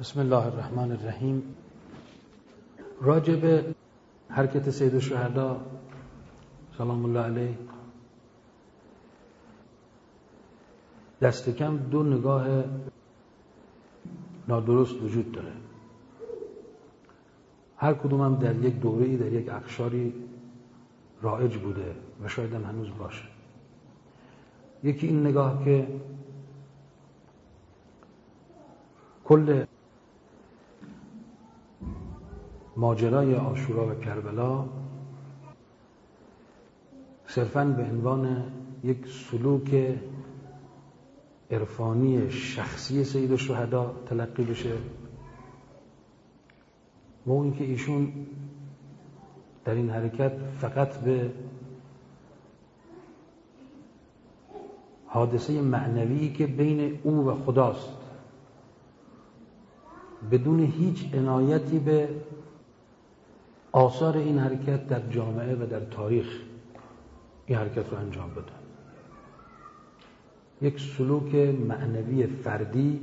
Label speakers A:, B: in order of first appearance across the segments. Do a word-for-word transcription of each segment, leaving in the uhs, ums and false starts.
A: بسم الله الرحمن الرحیم. راجع به حرکت سید الشهدا سلام الله علیه دست کم دو نگاه نادرست وجود داره. هر کدوم هم در یک دوره‌ای در یک اقشاری رایج بوده و شاید هم هنوز باشه. یکی این نگاه که کل ماجرای عاشورا و کربلا صرفاً به عنوان یک سلوک عرفانی شخصی سید الشهدا تلقی بشه و اون که ایشون در این حرکت فقط به حادثه معنوی که بین او و خداست بدون هیچ عنایتی به آثار این حرکت در جامعه و در تاریخ این حرکت رو انجام بده. یک سلوک معنوی فردی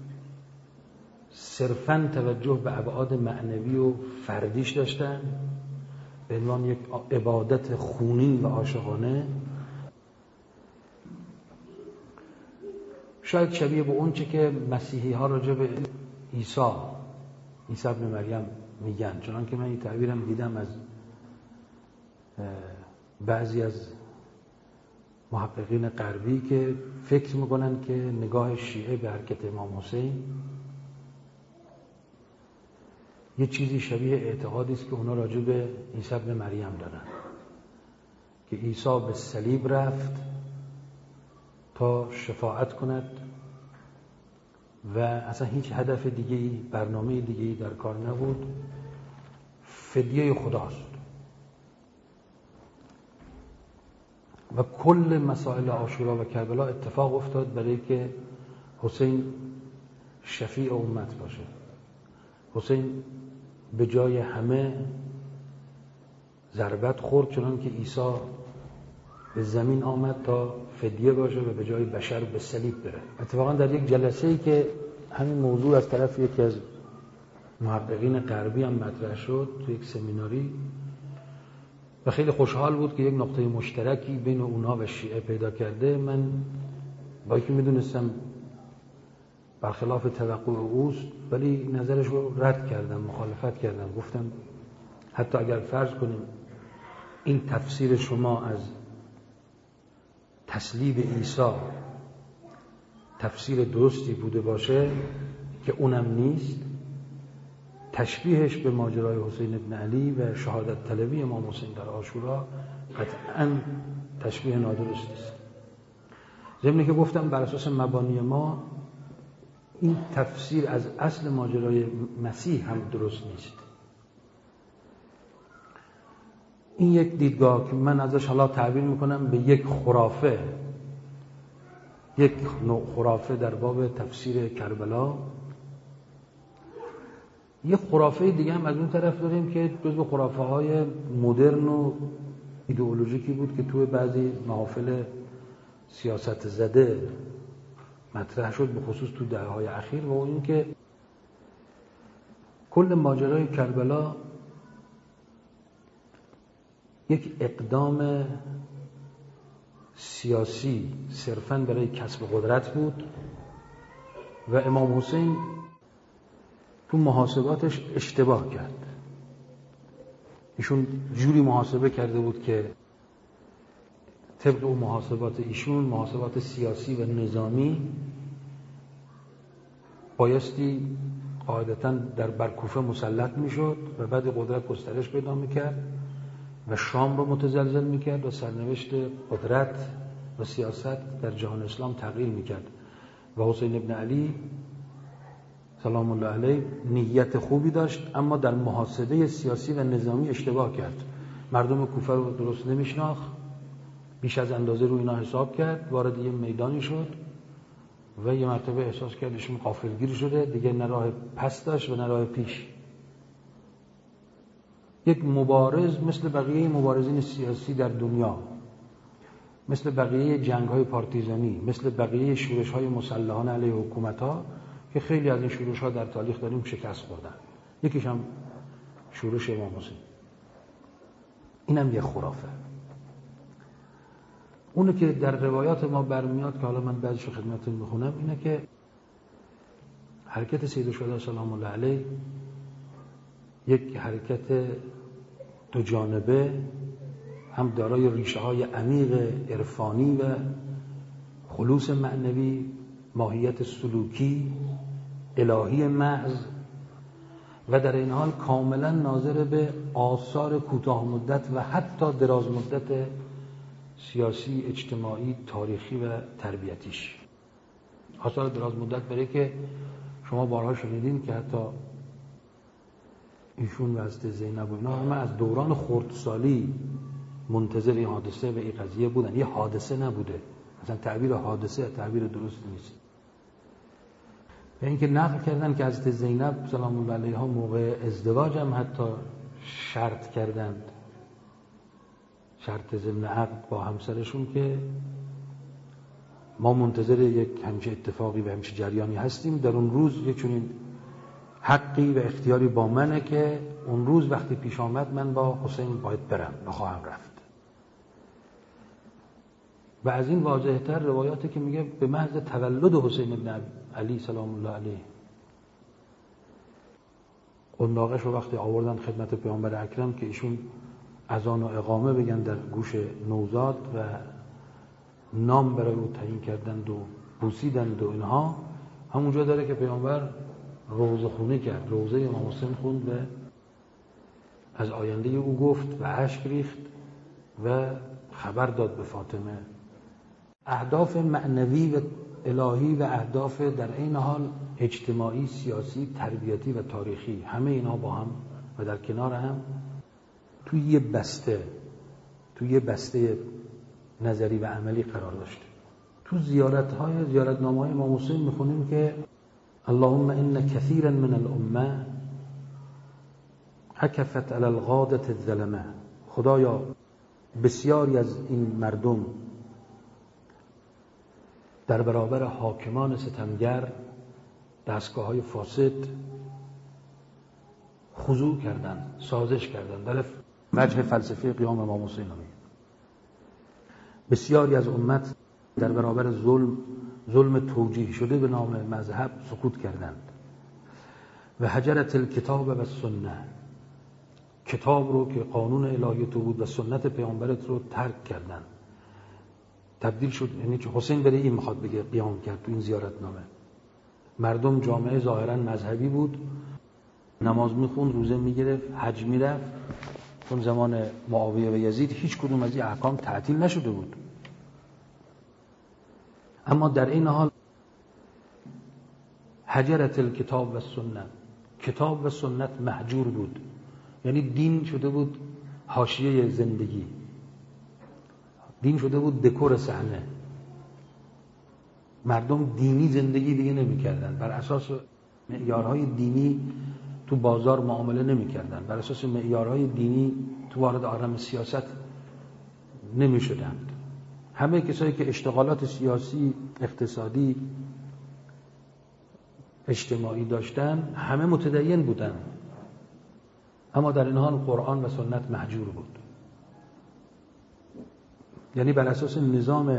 A: صرفاً توجه به ابعاد معنوی و فردیش داشتن به عنوان یک عبادت خونین و عاشقانه، شاید شبیه به اون چه که مسیحی ها راجع به عیسی عیسی ابن مریم میگن. چنان که من این تعبیرم دیدم از بعضی از محققین غربی که فکر میکنن که نگاه شیعه به حرکت امام حسین یه چیزی شبیه اعتقادی است که اونا راجع به عیسی ابن مریم دارن که عیسی به صلیب رفت تا شفاعت کند و اصلا هیچ هدف دیگه‌ای، برنامه دیگه‌ای در کار نبود، فدیه خداست. و کل مسائل عاشورا و کربلا اتفاق افتاد برای که حسین شفیع امت باشه. حسین به جای همه ضربت خورد، چنان که عیسی به زمین آمد تا فدیه باشه و به جای بشر به صلیب بره. اتفاقا در یک جلسه‌ای که همین موضوع از طرف یکی از محققین غربی هم مطرح شد تو یک سمیناری و خیلی خوشحال بود که یک نقطه مشترکی بین اونا و شیعه پیدا کرده. من با اینکه میدونستم برخلاف توقع اوست ولی نظرش رو رد کردم، مخالفت کردم. گفتم حتی اگر فرض کنیم این تفسیر شما از تسلیب عیسی تفسیر درستی بوده باشه که اونم نیست، تشبیهش به ماجرای حسین بن علی و شهادت طلبی امام حسین در عاشورا قطعاً تشبیه نادرستی است. ضمن که گفتم بر اساس مبانی ما این تفسیر از اصل ماجرای مسیح هم درست نیست. این یک دیدگاه که من ازش حالا تعبیر میکنم به یک خرافه، یک نوع خرافه در باب تفسیر کربلا. یک خرافه دیگه هم از اون طرف داریم که جزو خرافه های مدرن و ایدئولوژیکی بود که توی بعضی محافل سیاست زده مطرح شد، به خصوص تو دهه‌های اخیر، و اون که کل ماجرای کربلا یک اقدام سیاسی صرفاً برای کسب قدرت بود و امام حسین تو محاسباتش اشتباه کرد. ایشون جوری محاسبه کرده بود که طبق اون محاسبات ایشون، محاسبات سیاسی و نظامی، بایستی قاعدتاً در برکوفه مسلط میشد و بعد قدرت گسترش پیدا میکرد و شام رو متزلزل میکرد و سرنوشت قدرت و سیاست در جهان اسلام تغییر میکرد. و حسین ابن علی سلام الله علیه نیت خوبی داشت اما در محاسبه سیاسی و نظامی اشتباه کرد. مردم کوفه رو درست نمیشناخت، بیش از اندازه رو اینا حساب کرد، وارد یه میدانی شد و یه مرتبه احساس کرد ایشون غافلگیر شده، دیگه نه راه پس داشت و نه راه پیش. یک مبارز مثل بقیه مبارزین سیاسی در دنیا، مثل بقیه جنگ‌های پارتیزانی، مثل بقیه شورش‌های مسلحانه علیه حکومت‌ها که خیلی از این شورش ها در تاریخ داریم شکست خوردن. یکیش هم شورش امام حسین. اینم یه خرافه. اونو که در روایات ما برمیاد که حالا من بعضیشو خدمتتون میخونم، اینه که حرکت سید الشهدا سلام الله علیه یک حرکت دو جانبه، هم دارای ریشه های عمیق عرفانی و خلوص معنوی، ماهیت سلوکی الهی محض، و در این حال کاملا ناظر به آثار کوتاه مدت و حتی دراز مدت سیاسی، اجتماعی، تاریخی و تربیتیش. آثار دراز مدت برای که شما بارها شنیدین که حتی ایشون و حضرت زینب و اینا همه از دوران خردسالی منتظر این حادثه و این قضیه بودن. یه حادثه نبوده، مثلا تعبیر حادثه تعبیر درست نیست. و اینکه نقل کردن که حضرت زینب سلام الله علیها موقع ازدواج هم حتی شرط کردند، شرط ضمن عقد با همسرشون، که ما منتظر یک همچه اتفاقی و همچه جریانی هستیم، در اون روز یک چنین حقی و اختیاری با منه که اون روز وقتی پیش آمد من با حسین باید برم، نخواهم رفت. و از این واضح‌تر روایاتی که میگه به محض تولد حسین ابن علی سلام الله علیه قنداقش رو وقتی آوردن خدمت پیامبر اکرم که ایشون اذان و اقامه بگن در گوش نوزاد و نام برای او تعیین کردند و بوسیدند و اینها، همونجا داره که پیامبر روزه خونی کرد، روزه امام حسین خوند و از آینده او گفت و اشک ریخت و خبر داد به فاطمه. اهداف معنوی و الهی و اهداف در این حال اجتماعی، سیاسی، تربیتی و تاریخی، همه اینا با هم و در کنار هم توی یه بسته توی یه بسته نظری و عملی قرار داشته. تو زیارت‌های زیارتنامه‌های امام حسین می‌خونیم که اللهم ان كثيرا من الامه عکفت علی الغادة الظلمه، خدایا بسیاری از این مردم در برابر حاکمان ستمگر، دستگاه‌های فاسد خضوع کردند، سازش کردند. در وجه فلسفه قیام امام حسین میگه بسیاری از امت در برابر ظلم ظلم توجیه شده به نام مذهب سکوت کردند. و هجرت الکتاب و سنت، کتاب رو که قانون الهی تو بود و سنت پیامبرت رو ترک کردند. تبدیل شد، یعنی که حسین بره این میخواد بگه قیام کرد تو این زیارتنامه. مردم جامعه ظاهرا مذهبی بود، نماز میخوند، روزه میگرفت، حج میرفت. چون زمان معاویه و یزید هیچ کدوم از این احکام تعطیل نشده بود، اما در این حال هجرت الکتاب و سنت، کتاب و سنت مهجور بود، یعنی دین شده بود حاشیه زندگی، دین شده بود دکور صحنه. مردم دینی زندگی دیگه نمی کردن، بر اساس معیارهای دینی تو بازار معامله نمی کردن، بر اساس معیارهای دینی تو وارد عالم سیاست نمی شدند. همه کسایی که اشتغالات سیاسی، اقتصادی، اجتماعی داشتن همه متدین بودن، اما در این حال قرآن و سنت مهجور بود. یعنی بر اساس نظام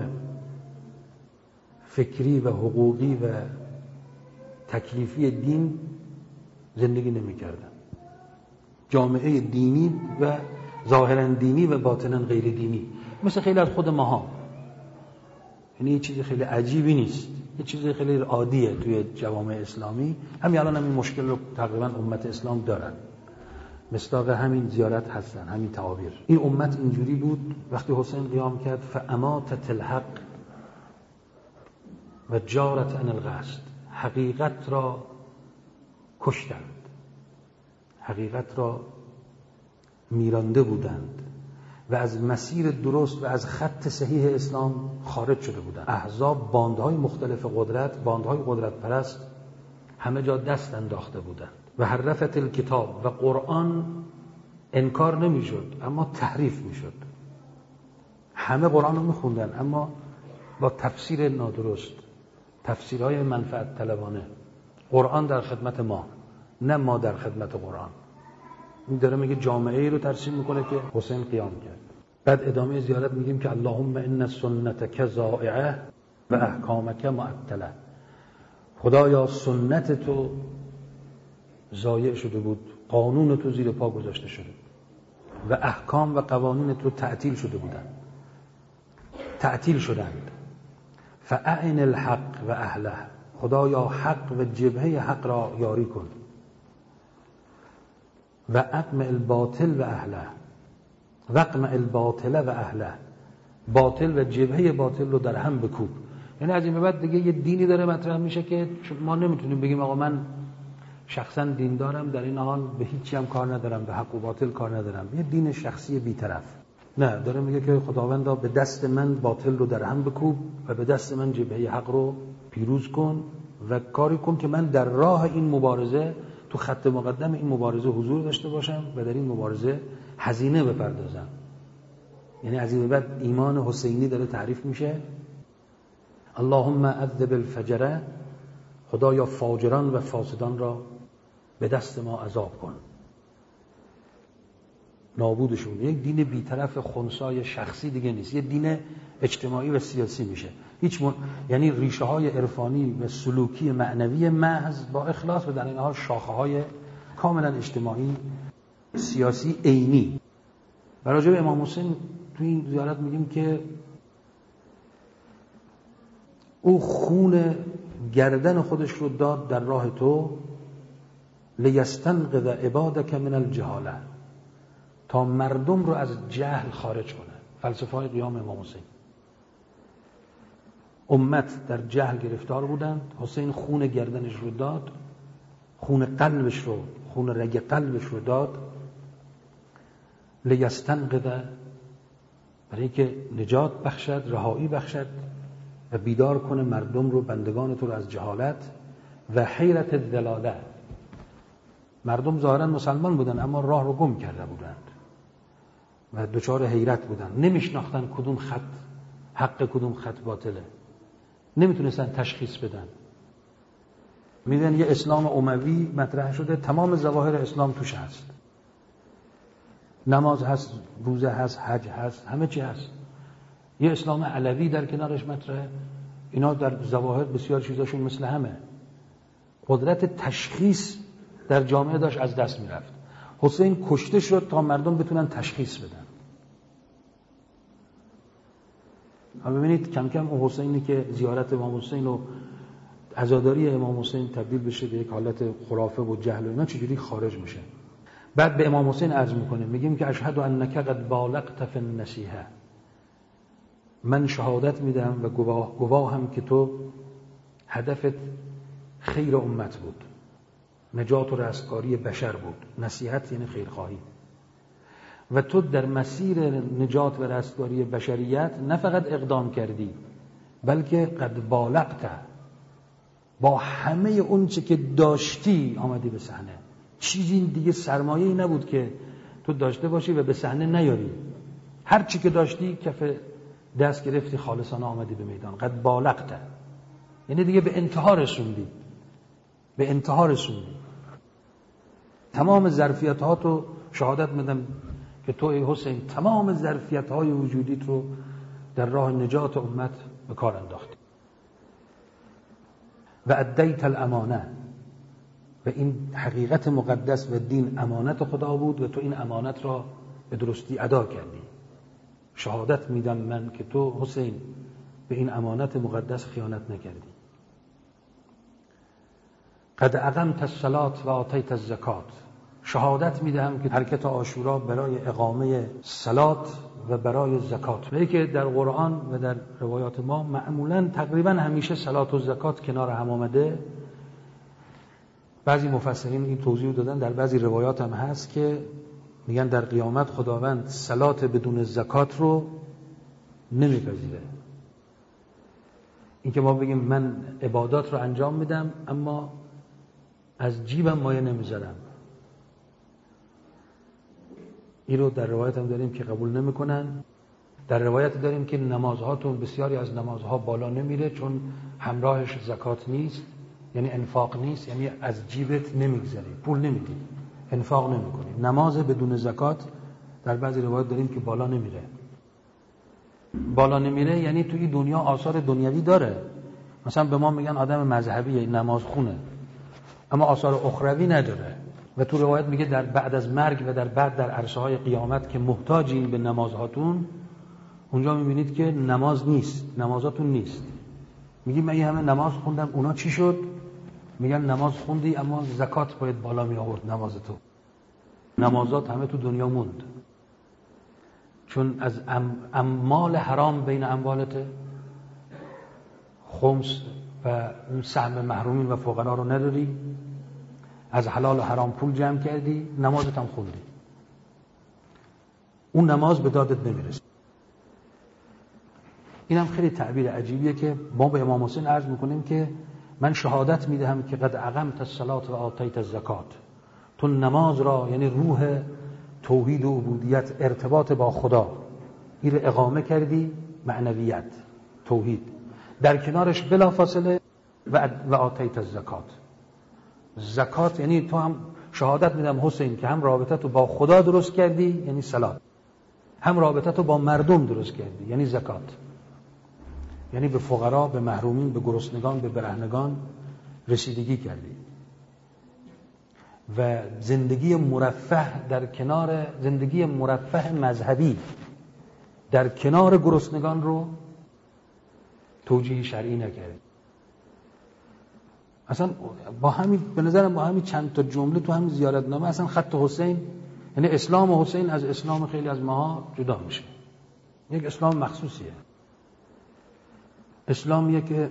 A: فکری و حقوقی و تکلیفی دین زندگی نمی کردن. جامعه دینی و ظاهرا دینی و باطنا غیر دینی، مثل خیلی از خود ماها. یعنی یه چیز خیلی عجیبی نیست، یه چیز خیلی عادیه توی جوامع اسلامی. همین الان هم این مشکل رو تقریبا امت اسلام دارن، مصداق همین زیارت هستن، همین تعابیر. این امت اینجوری بود. وقتی حسین قیام کرد فاماتت الحق و جارت عن القصد، حقیقت را کشتند، حقیقت را میرانده بودند و از مسیر درست و از خط صحیح اسلام خارج شده بودند. احزاب، باندهای مختلف قدرت، باندهای قدرت پرست همه جا دست انداخته بودند. و حرفت الکتاب، و قرآن انکار نمی شد اما تحریف می شد. همه قرآن رو می خوندن اما با تفسیر نادرست، تفسیرهای منفعت طلبانه. قرآن در خدمت ما، نه ما در خدمت قرآن. این داره میگه جامعه ای رو ترسیم میکنه که حسین قیام کرد. بعد ادامه زیارت میگیم که اللهم ان سنتک ضائعه و احکامک معطله. خدایا سنت تو ضایع شده بود، قانون تو زیر پا گذاشته شده و احکام و قوانین تو تعطیل شده بودند، تعطیل شدند. فاعن الحق و اهله. خدایا حق و جبهه حق را یاری کن. و اقمع الباطل و اهله. وقمع الباطل و اهله. باطل و جبهه باطل رو در هم بکوب. یعنی از این به بعد دیگه یه دینی داره مطرح میشه که ما نمیتونیم بگیم آقا من شخصا دین دارم، در این حال به هیچی هم کار ندارم، به حق و باطل کار ندارم، یه دین شخصی بی‌طرف. نه، داره میگه که خداوندا به دست من باطل رو در هم بکوب و به دست من جبهه حق رو پیروز کن و کاری کن که من در راه این مبارزه، تو خط مقدم این مبارزه حضور داشته باشم و در این مبارزه هزینه بپردازم. یعنی از این به بعد ایمان حسینی داره تعریف میشه. اللهم عذب الفجره. خدایا فاجران و فاسدان را به دست ما عذاب کن، نابودشون. یک دین بی‌طرف خنثای شخصی دیگه نیست، یه دین اجتماعی و سیاسی میشه. هیچ من... یعنی ریشه های عرفانی و سلوکی معنوی محض با اخلاص و در این حال شاخه های کاملا اجتماعی سیاسی عینی. و راجع به امام حسین تو این زیارت میگیم که او خون گردن خودش رو داد در راه تو لیستنقذ عبادک من الجهاله، تا مردم رو از جهل خارج کنه. فلسفه های قیام امام حسین. امت در جهل گرفتار بودند، حسین خون گردنش رو داد، خون قلبش رو، خون رگ قلبش رو داد لیستنقذ، برای اینکه نجات بخشد، رهایی بخشد و بیدار کنه مردم رو، بندگان تو رو از جهالت و حیرت الضلاله. مردم ظاهرا مسلمان بودن اما راه رو گم کرده بودند و دچار حیرت بودن، نمیشناختن کدوم خط حق کدوم خط باطله، نمیتونستن تشخیص بدن. میدن یه اسلام اموی مطرح شده، تمام ظواهر اسلام توش هست، نماز هست، روزه هست، حج هست، همه چی هست. یه اسلام علوی در کنارش مطرحه، اینا در ظواهر بسیار چیزاشون مثل همه. قدرت تشخیص در جامعه داشت از دست میرفت. حسین کشته شد تا مردم بتونن تشخیص بدن. اما ببینید کم کم اون حسینی که زیارت امام حسین و عزاداری امام حسین تبدیل بشه به یک حالت خرافه و جهل و اینا، چجوری خارج میشه. بعد به امام حسین عرض میکنیم، میگیم که اشهد انک قد بالغت فی النصیحه. من شهادت میدم و گواه گواهم که تو هدفت خیر امت بود، نجات و رستگاری بشر بود. نصیحت یعنی خیرخواهی. و تو در مسیر نجات و رستگاری بشریت نه فقط اقدام کردی بلکه قد بالغت، با همه اون چه که داشتی آمدی به صحنه. چیزی دیگه سرمایه‌ای نبود که تو داشته باشی و به صحنه نیاری. هر چی که داشتی کف دست گرفتی، خالصانه آمدی به میدان. قد بالغت یعنی دیگه به انتها رسوندی، به انتها رسوندی. تمام ظرفیت ها تو شهادت میدم که تو ای حسین تمام ظرفیت های وجودیت رو در راه نجات امت به کار انداختی. و ادیت الامانه، و این حقیقت مقدس و دین امانت خدا بود و تو این امانت را به درستی ادا کردی. شهادت میدم من که تو حسین به این امانت مقدس خیانت نکردی. قد اقمت الصلاة و آتیت الزکات. شهادت میدم که حرکت عاشورا برای اقامه صلات و برای زکات. ولی که در قرآن و در روایات ما معمولا تقریبا همیشه صلات و زکات کنار هم آمده. بعضی مفسرین این توضیح دادن، در بعضی روایات هم هست که میگن در قیامت خداوند صلات بدون زکات رو نمیپذیره. این که ما بگیم من عبادات رو انجام میدم اما از جیبم مایه نمیذارم، این رو در روایت هم داریم که قبول نمیکنن. در روایت داریم که نمازهاتون، بسیاری از نمازها بالا نمیره چون همراهش زکات نیست، یعنی انفاق نیست، یعنی از جیبت نمیگذری، پول نمیدی، انفاق نمیکنی. نماز بدون زکات در بعضی روایات داریم که بالا نمیره. بالا نمیره یعنی توی دنیا آثار دنیوی داره. مثلا به ما میگن آدم مذهبیه، نماز خونه، اما آثار اخروی نداره. و تو روایت میگه در بعد از مرگ و در بعد در عرصه های قیامت که محتاجین به نمازهاتون، اونجا میبینید که نماز نیست، نمازاتون نیست. میگی من یه همه نماز خوندم، اونا چی شد؟ میگن نماز خوندی اما زکات باید بالا می آورد نماز تو. نمازات همه تو دنیا موند، چون از ام اموال حرام بین اموالته، خمس و اون سهم محرومین و فقرا رو نداری، از حلال و حرام پول جمع کردی، نمازت هم خوندی، اون نماز به دادت نمیرسه. این هم خیلی تعبیر عجیبیه که ما به امام حسین عرض میکنیم که من شهادت میدهم که قد اقمت الصلاة و آتیت الزکات. تو نماز را، یعنی روح توحید و عبودیت، ارتباط با خدا، این رو اقامه کردی، معنویت، توحید، در کنارش بلا فاصله و و آتیت الزکات. زکات یعنی تو هم شهادت میدم حسین که هم رابطه تو با خدا درست کردی، یعنی صلات، هم رابطه تو با مردم درست کردی، یعنی زکات. یعنی به فقرا، به محرومین، به گرسنگان، به برهنگان رسیدگی کردی. و زندگی مرفه در کنار زندگی مرفه مذهبی در کنار گرسنگان رو توجیه شرعی نکردی. اصلا با همین به نظرم با همین چند تا جمله تو همین زیارتنامه اصلا خط حسین، یعنی اسلام حسین از اسلام خیلی از ماها جدا میشه. یک اسلام مخصوصیه، اسلامیه که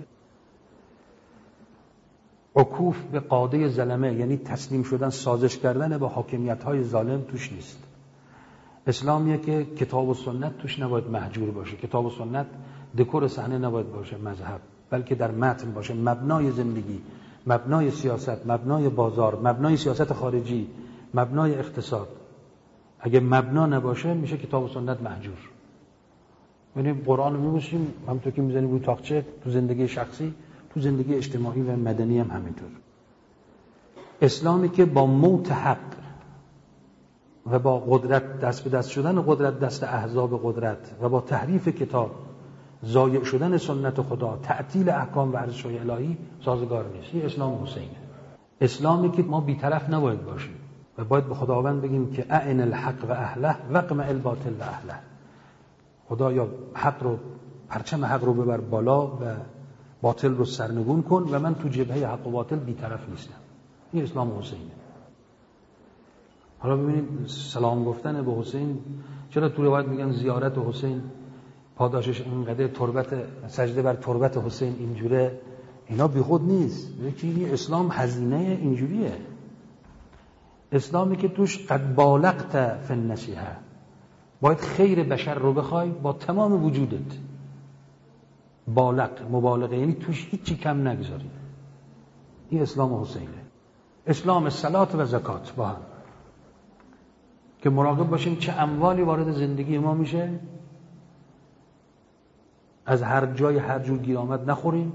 A: عکوف به قاده ظلمه، یعنی تسلیم شدن، سازش کردن با حاکمیت‌های ظالم توش نیست. اسلامیه که کتاب و سنت توش نباید محجور باشه، کتاب و سنت دکور صحنه نباید باشه مذهب، بلکه در متن باشه، مبنای زندگی، مبنای سیاست، مبنای بازار، مبنای سیاست خارجی، مبنای اقتصاد. اگه مبنا نباشه میشه کتاب و سنت محجور. یعنی قرآن رو می‌بوسیم همونطور که می‌زنیم روی تاقچه، تو زندگی شخصی، تو زندگی اجتماعی و مدنی هم همینطور. اسلامی که با موت حق و با قدرت دست به دست شدن قدرت دست احزاب قدرت و با تحریف کتاب، ضایع شدن سنت خدا، تعطیل احکام و ارزش‌های الهی سازگار نیست. این اسلام حسینه. اسلامی که ما بی‌طرف نباید باشیم و باید به خداوند بگیم که اعن الحق و اهله وقمع الباطل و اهله. خدایا حق رو، پرچم حق رو ببر بالا و باطل رو سرنگون کن و من تو جبهه حق و باطل بی‌طرف نیستم. این اسلام حسینه. حالا ببینید سلام گفتن به حسین، چرا تو روایت میگن زیارت حسین پاداشش اینقدر، تربت سجده بر تربت حسین اینجوره، اینا بیخود نیست. یکی اسلام هزینه اینجوریه. اسلامی که توش قد بالغت فی النصیحه، باید خیر بشر رو بخوای با تمام وجودت. بالغ، مبالغه، یعنی توش هیچی کم نگذاری. این اسلام حسینه. اسلام صلات و زکات با هم، که مراقب باشیم چه اموالی وارد زندگی ما میشه، از هر جای هر جور گیر آمد نخوریم،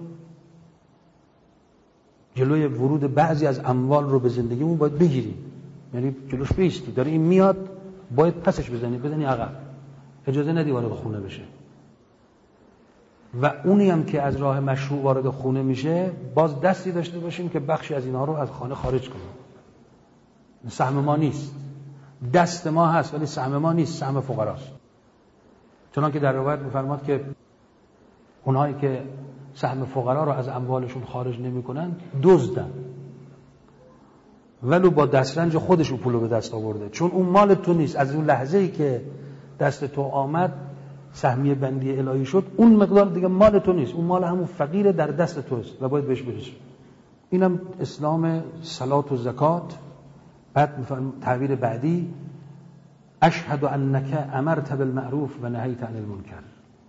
A: جلوی ورود بعضی از اموال رو به زندگیمون باید بگیریم، یعنی جلوش بیستی، داره این میاد باید پسش بزنی، بزنی عقب، اجازه ندی وارد خونه بشه. و اونی هم که از راه مشروع وارد خونه میشه باز دستی داشته باشیم که بخشی از اینا رو از خانه خارج کنیم. سهم ما نیست، دست ما هست ولی سهم ما نیست، سهم فقراست. چنانکه در روایت می‌فرماد که اونهایی که سهم فقرا رو از اموالشون خارج نمی‌کنن دزدن، ولو با دسترنج خودشون پولو به دست آورده، چون اون مال تو نیست. از اون لحظه‌ای که دست تو آمد، سهمیه بندی الهی شد، اون مقدار دیگه مال تو نیست، اون مال همون فقیر در دست توست و باید بهش برسی. اینم اسلام صلات و زکات. بعد می‌فرماید تعبیر بعدی، اشهد انک امرت بالمعروف و نهیت عن المنکر.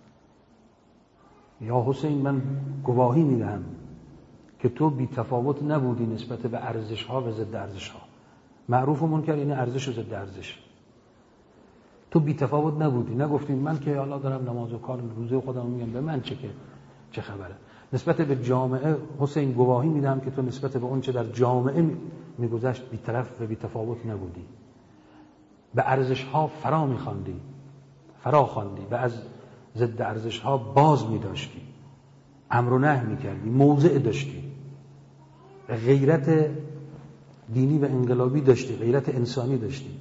A: یا حسین من گواهی میدهم که تو بی تفاوت نبودی نسبت به ارزش ها و ضد ارزش ها. معروف و منکر یعنی ارزش و ضد ارزش. تو بی تفاوت نبودی، نگفتیم من که حالا دارم نماز و کار روزه خودم میگم به من چه که چه خبره. نسبت به جامعه حسین گواهی میدم که تو نسبت به اون چه در جامعه میگذشت بی‌طرف و بی‌تفاوت نبودی، به ارزش‌ها فرا می‌خواندی، فرا خواندی و از ضد ارزش‌ها باز می‌داشتی، امر و نهی می‌کردی، موضع داشتی، غیرت دینی و انقلابی داشتی، غیرت انسانی داشتی،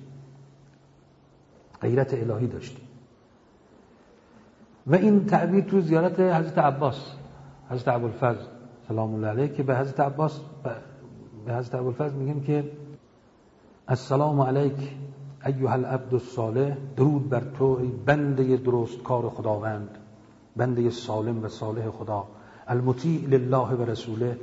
A: غیرت الهی داشتی. و این تعبیر تو زیارت حضرت عباس، حضرت ابوالفضل سلام الله علیه، که به حضرت عباس به حضرت ابوالفضل میگیم که السلام علیک ایها العبد الصالح، درود بر تو ای بنده درست کار خداوند، بنده سالم و صالح خدا، المطیع لله و رسوله،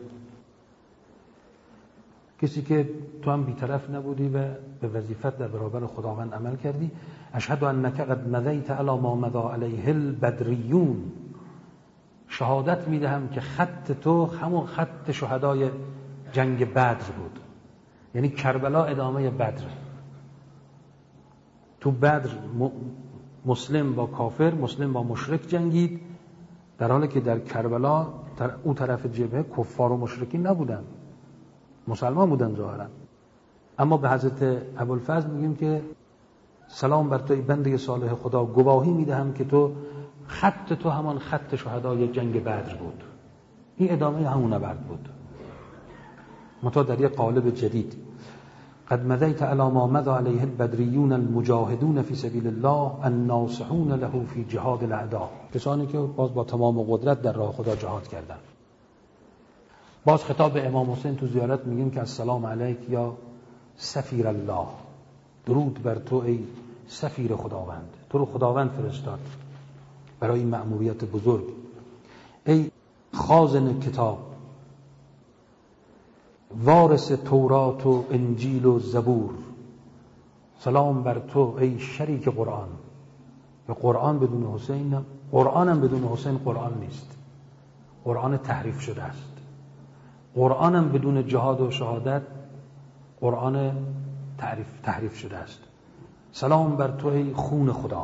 A: کسی که تو هم بی‌طرف نبودی و به وظیفت در برابر خداوند عمل کردی. اشهد انک قد مضیت علی ما مضی علیه البدریون، شهادت میدهم که خط تو همون خط شهدای جنگ بدر بود، یعنی کربلا ادامه بدر. تو بدر مسلم با کافر، مسلم با مشرک جنگید، در حالی که در کربلا در اون طرف جبهه کفار و مشرکین نبودن، مسلمان بودن ظاهرا. اما به حضرت ابوالفضل میگیم که سلام بر تو ای بنده صالح خدا، گواهی میدهم که تو خط تو همان خط شهدای جنگ بدر بود. این ادامه همون نبرد بود، منتها در یک قالب جدید. قد مضیت علی ما مضی علیه البدریون المجاهدون فی سبیل الله الناصحون له فی جهاد الاعداء، کسانی که باز با تمام قدرت در راه خدا جهاد کردند. باز خطاب به امام حسین تو زیارت میگیم که السلام علیک یا سفیر الله، درود بر تو ای سفیر خداوند، تو رو خداوند فرستاد برای این مأموریت بزرگ. ای خازن کتاب، وارث تورات و انجیل و زبور، سلام بر تو ای شریک قرآن. و قرآن بدون حسین، قرآن هم بدون حسین قرآن نیست، قرآن تحریف شده است. قرآن هم بدون جهاد و شهادت قرآن تحریف, تحریف شده است. سلام بر تو ای خون خدا.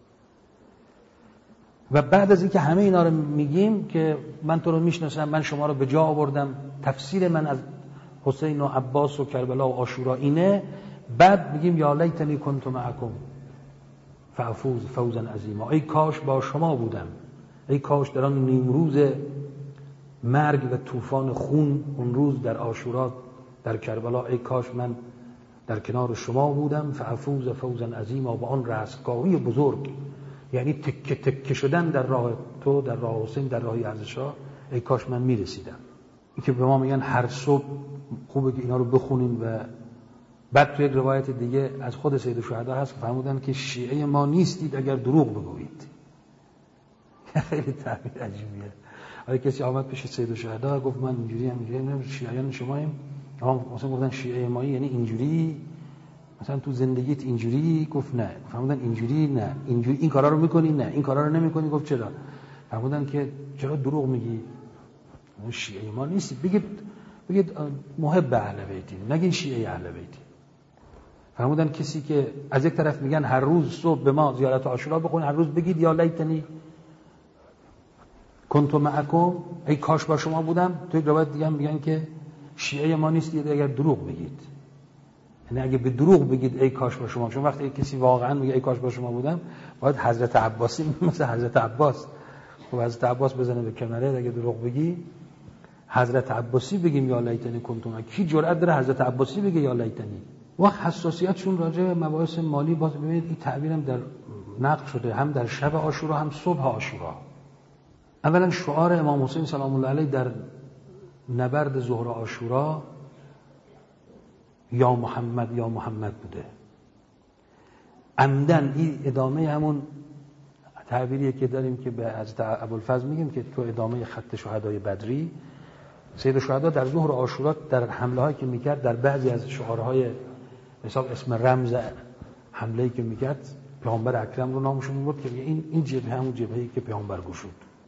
A: و بعد از اینکه همه اینا رو میگیم که من تو رو میشناسم، من شما رو به جا آوردم، تفسیر من از حسین و عباس و کربلا و عاشورا اینه، بعد میگیم یا لیتنی کنت معکم فافوز فوزا عظیما، ای کاش با شما بودم، ای کاش در آن نیمروز مرگ و طوفان خون اون روز در عاشورا در کربلا، ای کاش من در کنار شما بودم، فافوز فوزا عظیما، با آن رستگاهی بزرگ، یعنی تکه تکه شدن در راه تو، در راه حسین، در راه ارزش‌ها، ای کاش من میرسیدم. این که به ما میگن هر صبح خوبه که اینا رو بخونیم. و بعد تو یک روایت دیگه از خود سید الشهدا هست که فرمودن که شیعه ما نیستید اگر دروغ بگویید. خیلی تعبیر عجیبیه. اگه کسی آمد پیش سید الشهدا گفت من اینجوری هم اینجوری، شیعیان شماییم، مثلا گفتن شیعه مایی یعنی اینجوری، مثلا تو زندگیت اینجوری؟ گفت نه. فرمودن اینجوری نه، اینجوری این کارا رو میکنی؟ نه. این کارا رو نمیکنی؟ گفت چرا؟ فرمودن که چرا دروغ میگی؟ شیعه ما نیستی، بگید بگید محب اهل بیتی، نگین شیعه اهل بیتی. فرمودن کسی که از یک طرف میگن هر روز صبح به ما زیارت عاشورا بخونید، هر روز بگید یا لیتنی کنت معکم، ای کاش با شما بودم. تو یک روایت دیگه هم میگن که شیعه ما نیستید اگر دروغ بگید، یعنی اگه به دروغ بگید ای کاش با شما. چون وقتی کسی واقعا میگه ای کاش با شما بودم، باید حضرت عباسی مثل حضرت عباس، خب حضرت عباس بزنه به کمره، اگه دروغ بگی حضرت عباسی بگیم یا لیتنی کنتم. کی جرأت داره حضرت عباسی بگه یا لیتنی؟ وقت حساسیتشون راجع به مباحث مالی، باز ببینید این تعبیرم در نقل شده، هم در شب عاشورا هم صبح عاشورا. اولا شعار امام حسین سلام الله علیه در نبرد ظهر عاشورا یا محمد یا محمد بوده. عمدن این ادامه همون تعبیریه که داریم که به حضرت ابوالفضل میگیم که تو ادامه خط شهدای بدری. سید الشهدا در ظهر عاشورا در حمله هایی که میکرد، در بعضی از شعارهای مثلا اسم رمز حمله‌ای که میکرد پیامبر اکرم رو نامشون میبرد که این این جبهه همون جبهه‌ای که پیامبر گشود.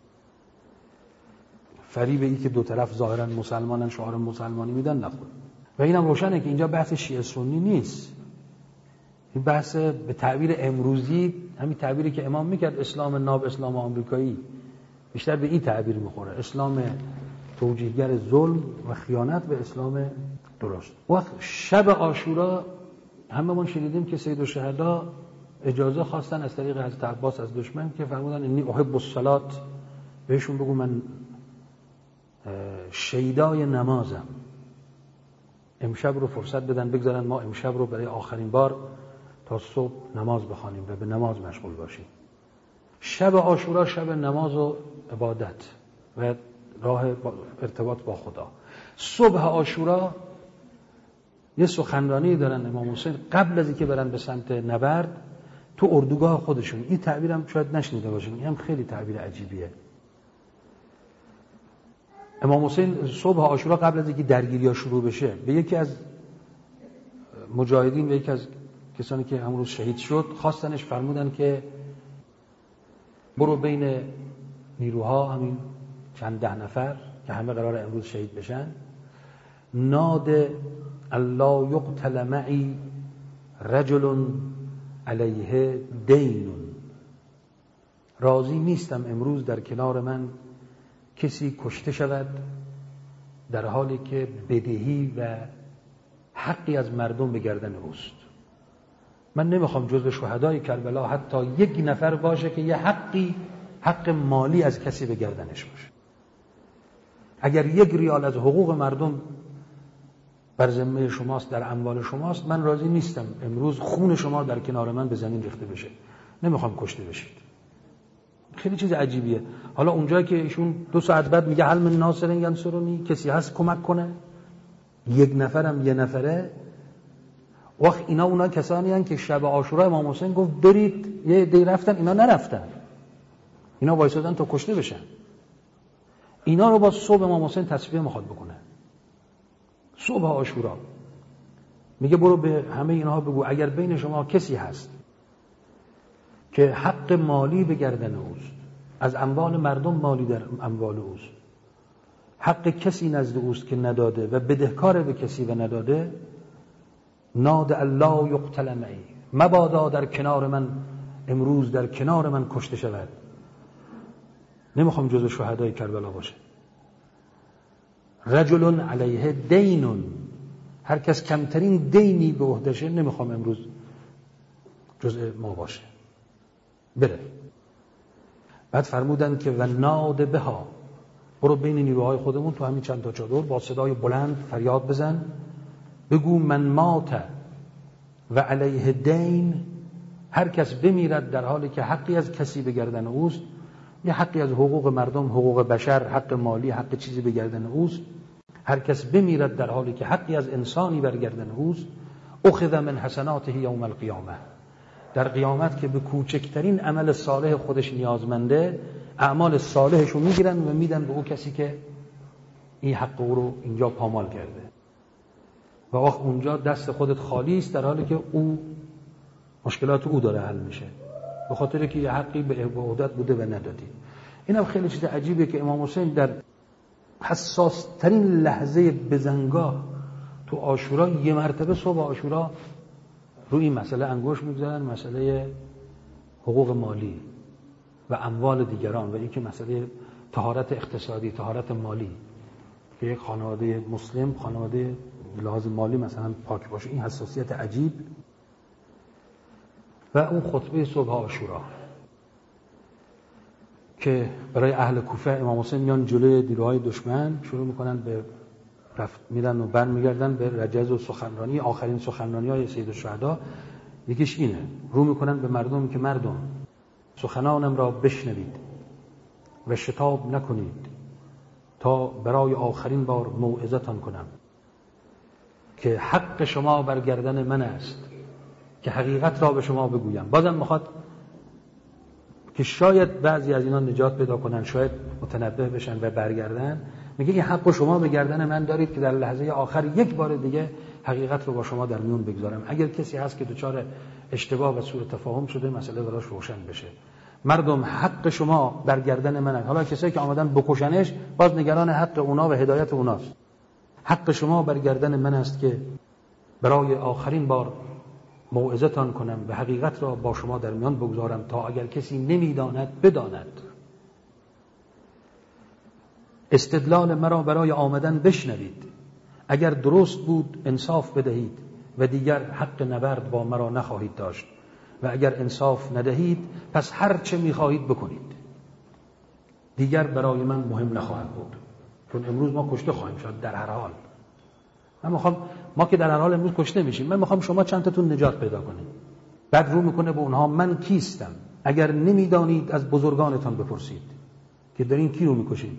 A: فریب ای که دو طرف ظاهرا مسلمانن شعار مسلمانی میدن نخود. و اینم روشنه که اینجا بحث شیعه سنی نیست، این بحث به تعبیر امروزی همین تعبیری که امام میکرد اسلام ناب، اسلام آمریکایی، بیشتر به این تعبیر میخوره، اسلام توجیهگر ظلم و خیانت و اسلام درست. وقت شب عاشورا هممون شنیدیم که سید الشهدا اجازه خواستن از طریق حضرت عباس از دشمن که فرمودن انی احب الصلاة، بهشون بگو من شیدای نمازم، امشب رو فرصت بدن بگذارن ما امشب رو برای آخرین بار تا صبح نماز بخوانیم و به نماز مشغول باشیم. شب عاشورا شب نماز و عبادت و راه ارتباط با خدا. صبح عاشورا یه سخنرانی دارن امام حسین قبل از اینکه برن به سمت نبرد تو اردوگاه خودشون. این تعبیرم شاید نشنیده باشین، این هم خیلی تعبیر عجیبیه. امام حسین صبح عاشورا قبل از اینکه درگیری‌ها شروع بشه به یکی از مجاهدین و یکی از کسانی که امروز شهید شد خواستنش، فرمودن که برو بین نیروها همین چند ده نفر که همه قرار امروز شهید بشن، ناد الله یقتل معی رجل علیه دین، راضی نیستم امروز در کنار من کسی کشته شود در حالی که بدهی و حقی از مردم به گردن اوست. من نمیخوام جزو شهدای کربلا حتی یک نفر باشه که یه حقی حق مالی از کسی به گردنش باشه. اگر یک ریال از حقوق مردم بر ذمه شماست، در اموال شماست، من راضی نیستم امروز خون شما در کنار من به زمین ریخته بشه. نمیخوام کشته بشید. خیلی چیز عجیبیه. حالا اونجایی که ایشون دو ساعت بعد میگه هل من ناصر ینصرونی، کسی هست کمک کنه؟ یک نفرم یه نفره. وقت اینا اونا کسانی هستند که شب عاشورا امام حسین گفت برید، یه عده‌ای رفتن، اینا نرفتن، اینا وایسادن تا کشته بشن. اینا رو با صبح امام حسین تصفیه میخواد بکنه. صبح عاشورا میگه برو به همه اینها بگو اگر بین شما کسی هست که حق مالی به گردن اوست، از اموال مردم مالی در اموال اوست، حق کسی نزد اوست که نداده و بدهکار به کسی و نداده، ناد الله یقتل معی، مبادا در کنار من امروز در کنار من کشته شود. نمیخوام جزو شهدای کربلا باشه. رجل علیه دین، هر کس کمترین دینی به عهدهشه نمیخوام امروز جزء ما باشه، بره. بعد فرمودن که و ناد بها، برو بین نیروهای خودمون تو همین چند تا چادر با صدای بلند فریاد بزن، بگو من مات و علیه دین، هر کس بمیرد در حالی که حقی از کسی به گردن اوست، یه حقی از حقوق مردم، حقوق بشر، حق مالی، حق چیزی به گردن اوست، هر کس بمیرد در حالی که حقی از انسانی بر گردن اوست، اخذ من حسناته یوم القیامه، در قیامت که به کوچکترین عمل صالح خودش نیازمنده، اعمال صالحش رو میگیرن و میدن به اون کسی که این حق او رو اینجا پامال کرده. و وقت اونجا دست خودت خالی است در حالی که او مشکلات او داره حل میشه، به خاطر که یه حقی به عهدت بوده و ندادی. این هم خیلی چیز عجیبه که امام حسین در حساس ترین لحظه بزنگاه تو عاشورا یه مرتبه صبح عاشورا روی این مسئله انگوش میگذارن، مسئله حقوق مالی و اموال دیگران و اینکه مسئله طهارت اقتصادی، طهارت مالی، که یک خانواده مسلم خانواده لحاظ مالی مثلا پاک باشه. این حساسیت عجیب. و اون خطبه صبح عاشورا که برای اهل کوفه امام حسین میان جلوی نیروهای دشمن شروع میکنن به رفت میرن و بر میگردن به رجز و سخنرانی، آخرین سخنرانی های سید الشهدا یکیش اینه، رو میکنن به مردم که مردم سخنانم را بشنوید و شتاب نکنید تا برای آخرین بار موعظتان کنم که حق شما بر گردن من است که حقیقت را به شما بگویم. بازم میخواد که شاید بعضی از اینا نجات پیدا کنن، شاید متنبه بشن و برگردن. میگه این حق شما به گردن من دارید که در لحظه آخر یک بار دیگه حقیقت رو با شما در میون بگذارم. اگر کسی هست که دچار اشتباه و سوء تفاهم شده مسئله براش روشن بشه. مردم حق شما بر گردن من است. حالا کسایی که آمدن بکشنش باز نگران حق اونا و هدایت اوناست. حق شما بر گردن من است که برای آخرین بار موعظتان کنم و حقیقت را با شما در میان بگذارم تا اگر کسی نمیداند بداند. استدلال مرا برای آمدن بشنوید. اگر درست بود انصاف بدهید و دیگر حق نبرد با مرا نخواهید داشت و اگر انصاف ندهید پس هر چه میخواهید بکنید، دیگر برای من مهم نخواهد بود، چون امروز ما کشته خواهیم شد در هر حال. من میخوام، ما که در هر حال امروز کشته میشیم، من میخوام شما چند تاتون نجات پیدا کنید. بعد رو میکنه به اونها من کیستم؟ اگر نمیدانید از بزرگانتان بپرسید که دارین کی رو میکشید.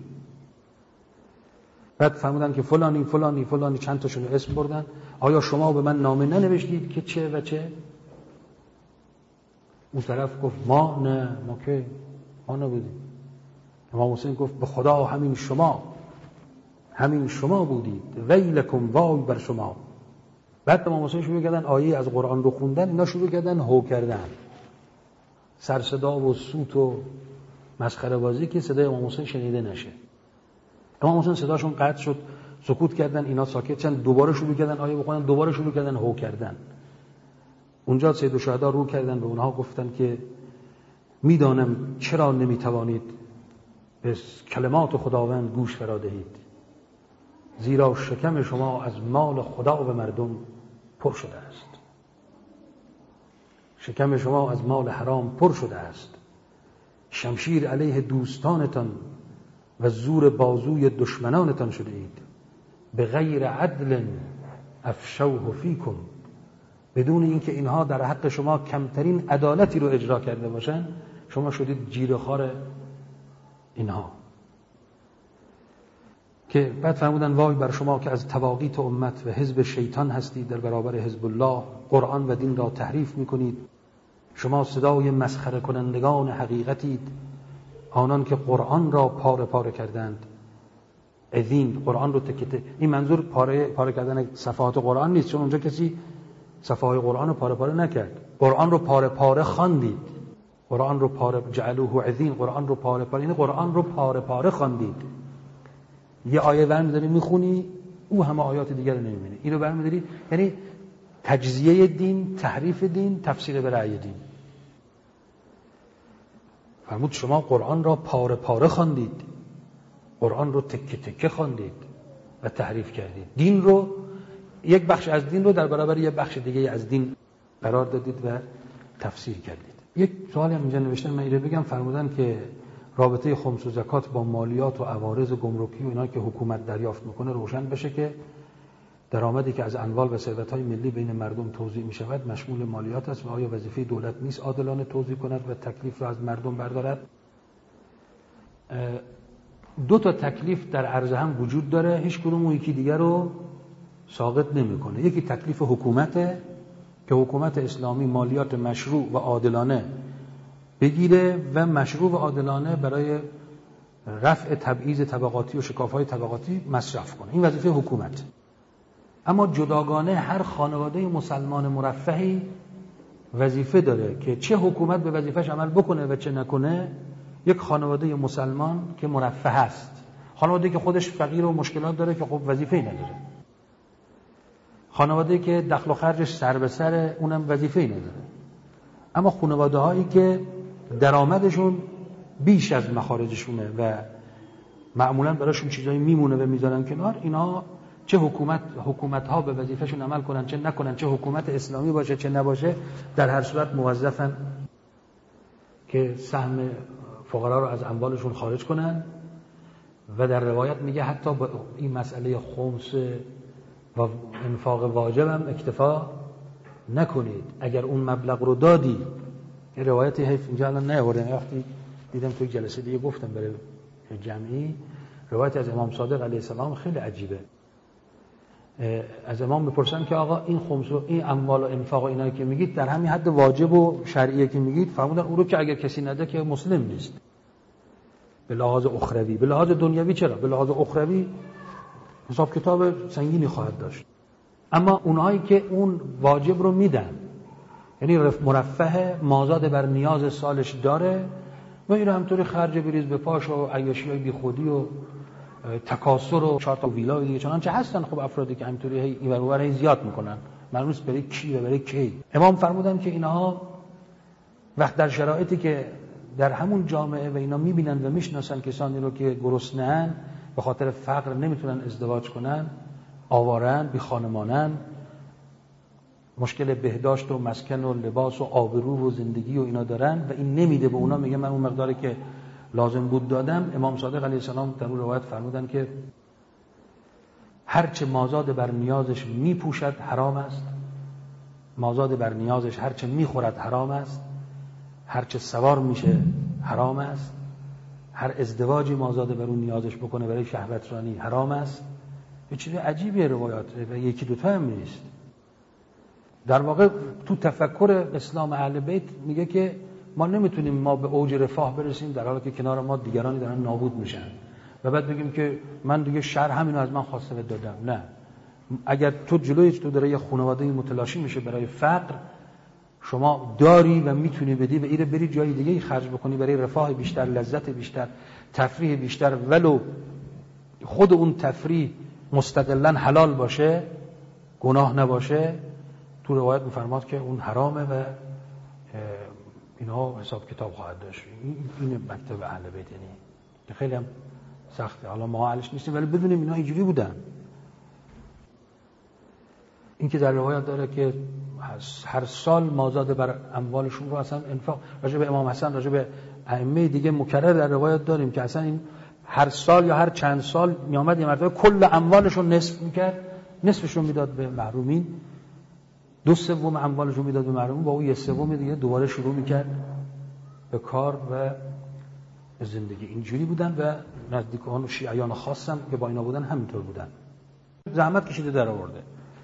A: بعد فرمودن که فلانی فلانی فلانی، چند تاشون اسم بردن. آیا شما به من نامه ننوشتید که چه و چه؟ اون طرف گفت ما نه، ما که ما نبودیم. امام حسین گفت به خدا همین شما همین شما بودید، ویلکم وای بر شما. بعد امام حسین شروع کردن آیه از قرآن رو خوندن، اینا شروع کردن هو کردن، سر صدا و صوت و مسخره بازی که صدای امام حسین شنیده نشه. امام حسین صداشون قطع شد، سکوت کردن، اینا ساکت شدن، دوباره شروع کردن آیه بخونن، دوباره شروع کردن هو کردن. اونجا سید الشهدا رو کردن به اونها، گفتن که میدانم چرا نمیتوانید به کلمات خداوند گوش فرا دهید، زیرا شکم شما از مال خدا به مردم پر شده است. شکم شما از مال حرام پر شده است. شمشیر علیه دوستانتان و زور بازوی دشمنانتان شده اید. به غیر عدل افشوه فیکم، بدون اینکه اینها در حق شما کمترین عدالتی رو اجرا کرده باشن، شما شدید جیره‌خوار اینها. که بعد فرمودن وای بر شما که از تواقیت امت و حزب شیطان هستید، در برابر حزب الله قرآن و دین را تحریف میکنید. شما صدای مسخره کنندگان حقیقتید، آنان که قرآن را پاره پاره کردند. اذین قرآن رو تکه، این منظور پاره پاره کردن صفحات قرآن نیست، چون اونجا کسی صفحات قرآن رو پاره پاره نکرد. قرآن رو پاره پاره خواندید، قرآن رو پاره جعلوه اذین، قرآن رو پاره پاره، یعنی قرآن رو پاره پاره خواندید. یه آیه برمی‌داری میخونی، او همه آیات دیگر رو نمی‌بینی. اینو برمی‌داری، یعنی تجزیه دین، تحریف دین، تفسیر به رأی دین. فرمود شما قرآن را پاره پاره خواندید، قرآن رو تکه تکه خواندید و تحریف کردید. دین رو، یک بخش از دین رو در برابر یک بخش دیگه از دین قرار دادید و تفسیر کردید. یک سوالی هم اینجا نوشتن، من اینو بگم. فرمودن که رابطه خمس و زکات با مالیات و عوارض گمرکی و اینا که حکومت دریافت میکنه روشن بشه که درآمدی که از اموال و ثروت‌های ملی بین مردم توزیع میشود مشمول مالیات است و آیا وظیفه دولت نیست عادلانه توزیع کند و تکلیف را از مردم بردارد؟ دو تا تکلیف در عرض هم وجود داره، هیچ کدوم اون یکی دیگر رو ساقط نمیکنه. یکی تکلیف حکومته که حکومت اسلامی مالیات مشروع و عادلانه بگیره و مشروع و عادلانه برای رفع تبعیض طبقاتی و شکاف‌های طبقاتی مصرف کنه. این وظیفه حکومت. اما جداگانه هر خانواده مسلمان مرفهی وظیفه داره که چه حکومت به وظیفهش عمل بکنه و چه نکنه. یک خانواده مسلمان که مرفه است، خانواده که خودش فقیر و مشکلات داره که خب وظیفه‌ای نداره، خانواده که دخل و خرجش سر به سر، اونم وظیفه‌ای نداره. اما خانواده هایی که درآمدشون بیش از مخارجشونه و معمولا براشون چیزایی میمونه و میذارن کنار، اینا چه حکومت حکومت ها به وظیفهشون عمل کنن چه نکنن، چه حکومت اسلامی باشه چه نباشه، در هر صورت موظفن که سهم فقرا رو از اموالشون خارج کنن. و در روایت میگه حتی با این مسئله خمس و انفاق واجب هم اکتفا نکنید، اگر اون مبلغ رو دادی. این روایتی حیف اینجا الان نیاوردم، وقتی دیدم توی جلسه دیگه گفتم برای جمعی، روایت از امام صادق علیه السلام خیلی عجیبه. از امام میپرسن که آقا این خمس و این اموال و انفاق و اینایی که میگید در همین حد واجب و شرعیه که میگید؟ فرمودن اون رو که اگر کسی نده که مسلم نیست. به لحاظ اخروی، به لحاظ دنیوی چرا؟ به لحاظ اخروی حساب کتاب سنگینی خواهد داشت. اما اونایی که اون واجب رو میدن، یعنی مرفه مازاد بر نیاز سالش داره و این رو همطوری خرج بریز به پاش و عیاشی‌های بی خودی و تکاسر و چهار تا ویلا و دیگه چنانچه هستن. خب افرادی که همطوری این ور اون ور زیاد میکنن، معلوم نیست برای کی و برای کی. امام فرمودن که اینها وقت در شرایطی که در همون جامعه و اینا میبینن و میشناسن کسانی رو که گرسنه‌اند، به خاطر فقر نمیتونن ازدواج کنن، آوارن، بی خانمانن، مشکل بهداشت و مسکن و لباس و آبرو و زندگی و اینا دارن و این نمیده به اونا، میگه من اون مقداری که لازم بود دادم. امام صادق علیه السلام در اون روایت فرمودن که هرچه مازاد بر نیازش میپوشد حرام است، مازاد بر نیازش هرچه میخورد حرام است، هرچه سوار میشه حرام است، هر ازدواجی مازاد بر اون نیازش بکنه برای شهوت رانی حرام است. یه چیز عجیبیه روایات و یکی دوتا هم نیست. در واقع تو تفکر اسلام اهل بیت میگه که ما نمیتونیم ما به اوج رفاه برسیم در حالی که کنار ما دیگرانی دارن نابود میشن و بعد بگیم که من دیگه شر همینو از من خواسته دادم. نه، اگر تو جلوی تو داره یه خانواده متلاشی میشه برای فقر، شما داری و میتونی بدی و ایره بری جای دیگه خرج بکنی برای رفاه بیشتر، لذت بیشتر، تفریح بیشتر، ولو خود اون تفریح مستقلاً حلال باشه، گناه نباشه، تو روایت میفرماد که اون حرامه و اینا حساب کتاب خواهد داشت. این مکتب اهل بیت یعنی که خیلی هم سخته. حالا ما اهلش نیستیم ولی بدونیم اینا اینجوری بودن. این که در روایت داره که هر سال مازاد بر اموالشون رو اصلا انفاق، راجع به امام حسن، راجع به ائمه دیگه مکرر در روایت داریم که اصلا این هر سال یا هر چند سال میامد یه مرتبه کل اموالشون نصف میکرد، نصفشون میداد به محرومین، دو سوم اموالشون میداد به محرومین، با اون یه سوم دیگه دوباره شروع میکرد به کار و زندگی. اینجوری بودن و نزدیکان و شیعیان خاصم که با اینا بودن همینطور بودن. زحمت کشیده در آورده.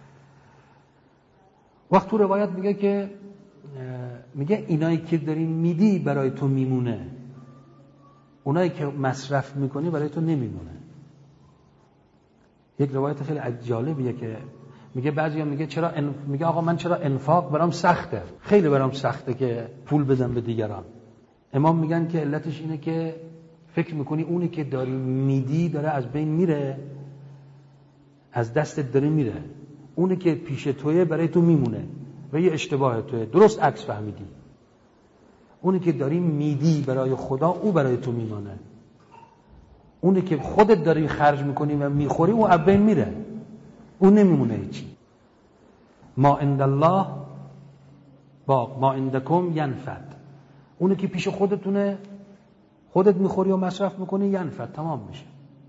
A: وقت تو روایت میگه که میگه اینایی که داری میدی برای تو میمونه، اونایی که مصرف میکنی برای تو نمیمونه. یک روایت خیلی جالبیه که میگه بعضیا میگه چرا ان... میگه آقا من چرا انفاق برام سخته، خیلی برام سخته که پول بدم به دیگران. امام میگن که علتش اینه که فکر میکنی اونی که داری میدی داره از بین میره، از دستت داره میره، اونی که پیش تویه برای تو میمونه و یه اشتباه تویه. درست عکس فهمیدی. اونی که داری میدی برای خدا او برای تو میمونه، اونی که خودت داری خرج میکنی و میخوری او از بین میره، اون نمیمونه هیچی. ما عند الله باق ما عندکم ینفد. اونی که پیش خودتونه، خودت میخوری و مصرف میکنی، ینفد، تمام میشه.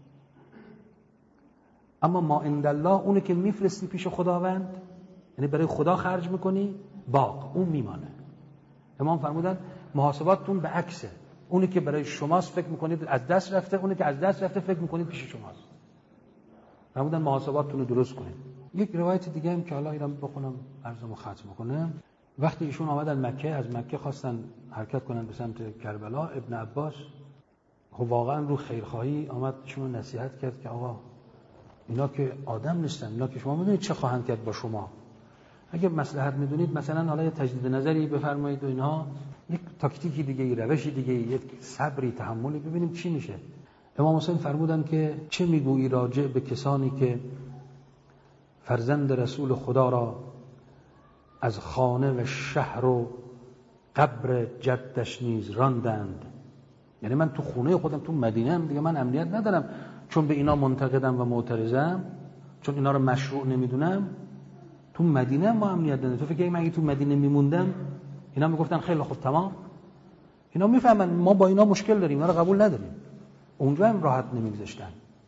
A: اما ما عند الله اونی که میفرستی پیش خداوند، یعنی برای خدا خرج میکنی، باق، اون میمانه. امام فرمودن محاسباتتون به عکسه، اونی که برای شماست فکر میکنید از دست رفته، اونی که از دست رفته فکر میکنید پیش شماست. فرمودن محاسباتتون رو درست کنید. یک روایت دیگه هم که حالا اینم بخونم عرضمو ختم کنم. وقتی ایشون آمدن مکه، از مکه خواستن حرکت کنن به سمت کربلا، ابن عباس خب واقعا رو خیرخواهی آمد ایشون نصیحت کرد که آقا اینا که آدم نیستن، اینا که شما میدونید چه خواهند کرد با شما. اگه مصلحت میدونید مثلا حالا یه تجدید نظری بفرمایید و اینها، یک تاکتیکی دیگه، یک روشی دیگه، یک صبری، تحملی، ببینیم چی میشه. امام حسین فرمودن که چه میگویی راجع به کسانی که فرزند رسول خدا را از خانه و شهر و قبر جدش نیز راندند. یعنی من تو خونه خودم تو مدینه هم دیگه من امنیت ندارم، چون به اینا منتقدم و معترضم، چون اینا رو مشروع نمیدونم. تو مدینه ما امنیت ندارم. تو فکر کنی من اگه تو مدینه میموندم اینا میگفتن خیلی خوب تمام، اینا میفهمن ما با اینا مشکل داریم، اینا رو قبول نداریم، اونجا هم راحت نمیگذاشتن.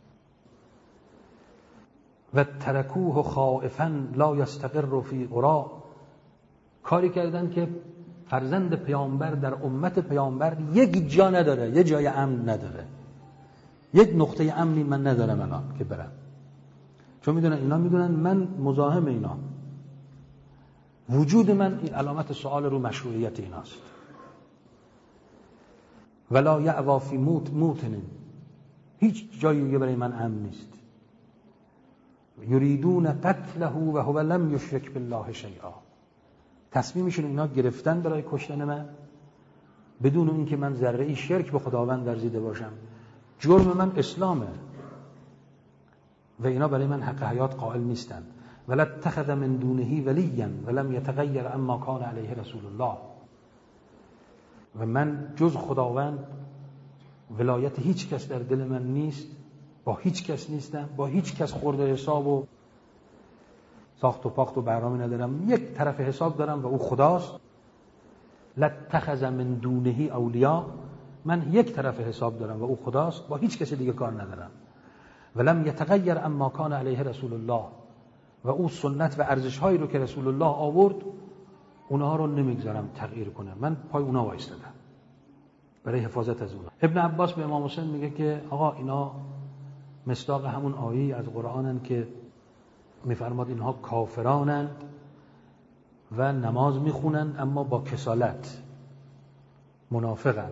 A: و ترکوه خائفا لا یستقر فی قرا، کاری کردن که فرزند پیامبر در امت پیامبر یک جا نداره، یک جای امن نداره، یک نقطه امنی من ندارم الان که برم، چون میدونن اینا میدونن من مزاحم اینا، وجود من این علامت سوال رو مشروعیت ایناست. ولا یعوا فی موت موتن، هیچ جایی برای من امن نیست. یریدون قتله و هو لم یشرک بالله شیئا، تصمیمشون اینا گرفتن برای کشتن من بدون اینکه من ذره ای شرک به خداوند ورزیده باشم. جرم من اسلامه و اینا برای من حق حیات قائل نیستن. ولا اتخذ من دونه ولیا ولم یتغیر اما کان علیه رسول الله، و من جز خداوند ولایت هیچ کس در دل من نیست با هیچ کس نیستم، با هیچ کس خورده حساب و ساخت و پاخت و برنامه ندارم، یک طرف حساب دارم و او خداست. لاتخذ من دونه اولیاء، من یک طرف حساب دارم و او خداست، با هیچ کسی دیگه کار ندارم. ولم یتغیر اما کان علیه رسول الله، و او سنت و ارزش هایی رو که رسول الله آورد اونها رو نمیگذارم تغییر کنم، من پای اونها وایستادم برای حفاظت از اونها. ابن عباس به امام حسین میگه که آقا اینا مصداق همون آیه از قرآنن که میفرماد اینها کافرانند و نماز میخونند اما با کسالت، منافقن،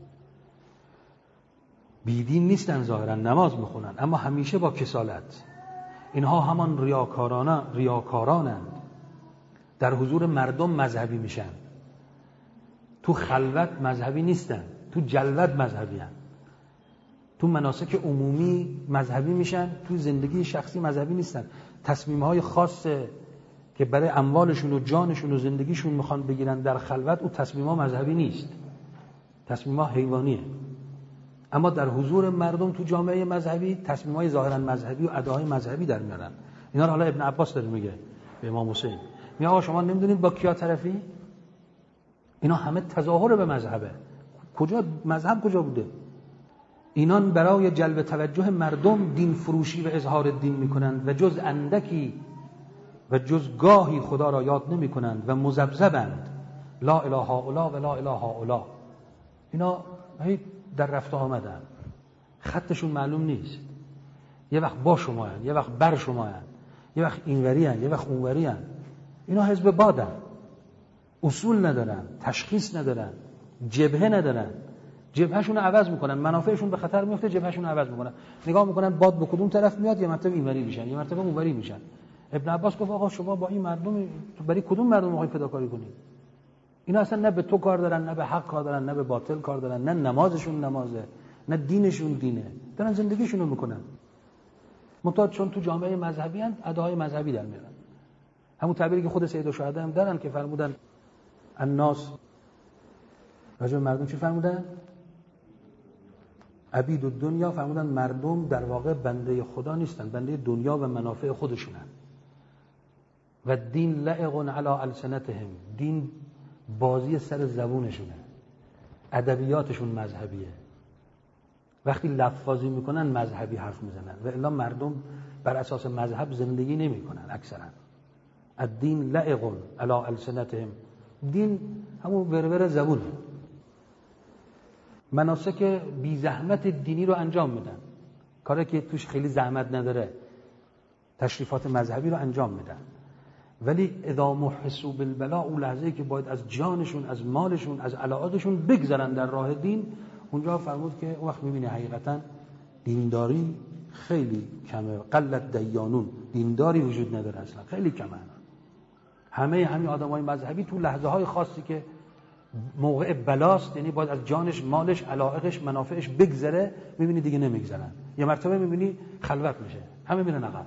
A: بیدین نیستن، ظاهرا نماز میخونن اما همیشه با کسالت. اینها همان ریاکاران ریاکارانند، در حضور مردم مذهبی میشن، تو خلوت مذهبی نیستن، تو جلوت مذهبی هن. تو مناسک عمومی مذهبی میشن، تو زندگی شخصی مذهبی نیستن. تصمیم‌های خاص که برای اموالشون و جانشون و زندگیشون میخوان بگیرن در خلوت، او تصمیم‌ها مذهبی نیست، تصمیم‌ها حیوانیه. اما در حضور مردم تو جامعه مذهبی تصمیم‌های ظاهراً مذهبی و ادعاهای مذهبی در میارن. اینا رو حالا ابن عباس داره میگه به امام حسین، میگه آقا شما نمیدونید با کیا طرفی؟ اینا همه تظاهر به مذهبه. کجا مذهب کجا بوده؟ اینان برای جلب توجه مردم دین فروشی و اظهار دین میکنند و جز اندکی و جز گاهی خدا را یاد نمی کنند و مذبذبند، لا اله هؤلاء و لا اله هؤلاء. اینا هی در رفت آمدن، خطشون معلوم نیست، یه وقت با شما هن، یه وقت بر شما هن، یه وقت اینوری هن، یه وقت اونوری هن. اینا حزب بادن، اصول ندارن، تشخیص ندارن، جبهه ندارن، جبههشون رو عوض میکنن، منافعشون به خطر میفته، جبههشون رو عوض میکنن، نگاه میکنن باد به کدوم طرف میاد، یه مرتبه اینوری میشن، یه مرتبه اونوری میشن. ابن عباس گفت آقا شما با این مردم تو برای کدوم مردم میخوای فداکاری کنی؟ اینا اصلا نه به تو کار دارن، نه به حق کار دارن، نه به باطل کار دارن، نه نمازشون نمازه، نه دینشون دینه، دارن زندگیشون رو میکنن. منتها چون تو جامعه مذهبی ان، ادعای مذهبی در میارن. همون تعبیری که خود سید الشهدا هم دارن که فرمودن الناس، راجع به مردم چی فرمودن؟ عبید الدنیا، فرمودن مردم در واقع بنده خدا نیستن، بنده دنیا و منافع خودشونن. و دین لائق علی السنتهم، دین بازی سر زبونشونه، ادبیاتشون مذهبیه. وقتی لفظی میکنن مذهبی حرف میزنن، و الا مردم بر اساس مذهب زندگی نمیکنن اکثرا. الدین لائق علی السنتهم، دین همون ورور زبونه. مناسک بی زحمت دینی رو انجام میدن، کاری که توش خیلی زحمت نداره، تشریفات مذهبی رو انجام میدن. ولی اذا محسوا بالبلاء، اون لحظه‌ای که باید از جانشون، از مالشون، از علاقاتشون بگذرن در راه دین، اونجا فرمود که اون وقت میبینی حقیقتا دینداری خیلی کمه. قلت دیانون، دینداری وجود نداره اصلا، خیلی کمه. همه همین آدمای مذهبی تو لحظه های خاصی که موقع بلاست، یعنی باید از جانش، مالش، علاقش، منافعش بگذره، میبینی دیگه نمیگذرن. یه مرتبه میبینی خلوت میشه، همه میرن عقب.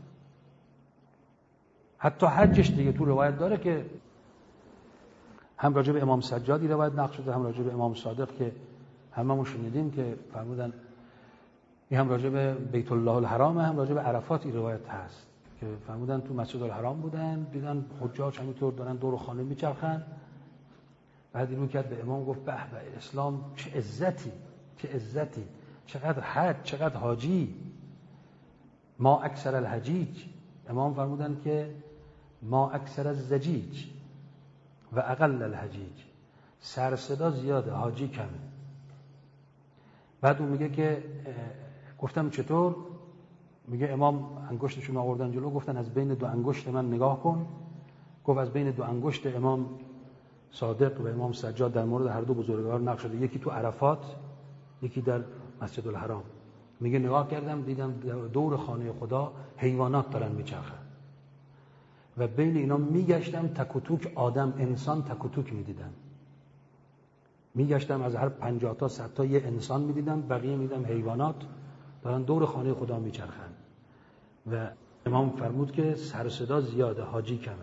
A: حتی حجش دیگه تو روایت داره که هم راجع به امام سجادی روایت نقل شده، هم راجع به امام صادق که هممون شنیدیم که فرمودن، این هم راجع به بیت الله الحرام، هم راجع به عرفات این روایت هست که فرمودن تو مسجد الحرام بودن، دیدن حجاج همینطور دارن دور خانه میچرخن. بعد اینو کرد به امام، گفت به به اسلام چه عزتی، چه عزتی، چقدر حج، چقدر حاجی، ما اکثر الحجیج. امام فرمودن که ما اکثر الزجیج و اقل الحجیج، سر صدا زیاده، حاجی کمه. بعد اون میگه که گفتم چطور؟ میگه امام انگشتشون آوردن جلو، گفتن از بین دو انگشت من نگاه کن. گفت از بین دو انگشت امام صادق و امام سجاد در مورد هر دو بزرگوار نقش شده، یکی تو عرفات، یکی در مسجد الحرام. میگه نگاه کردم دیدم دور خانه خدا حیوانات دارن میچرخن و بین اینا میگشتم، تک و توک آدم، انسان تک و توک میدیدم. میگشتم از هر پنجاه تا صد تا یه انسان میدیدم، بقیه میدیدم حیوانات دارن دور خانه خدا میچرخن. و امام فرمود که سر صدا زیاده، حاجی کمه.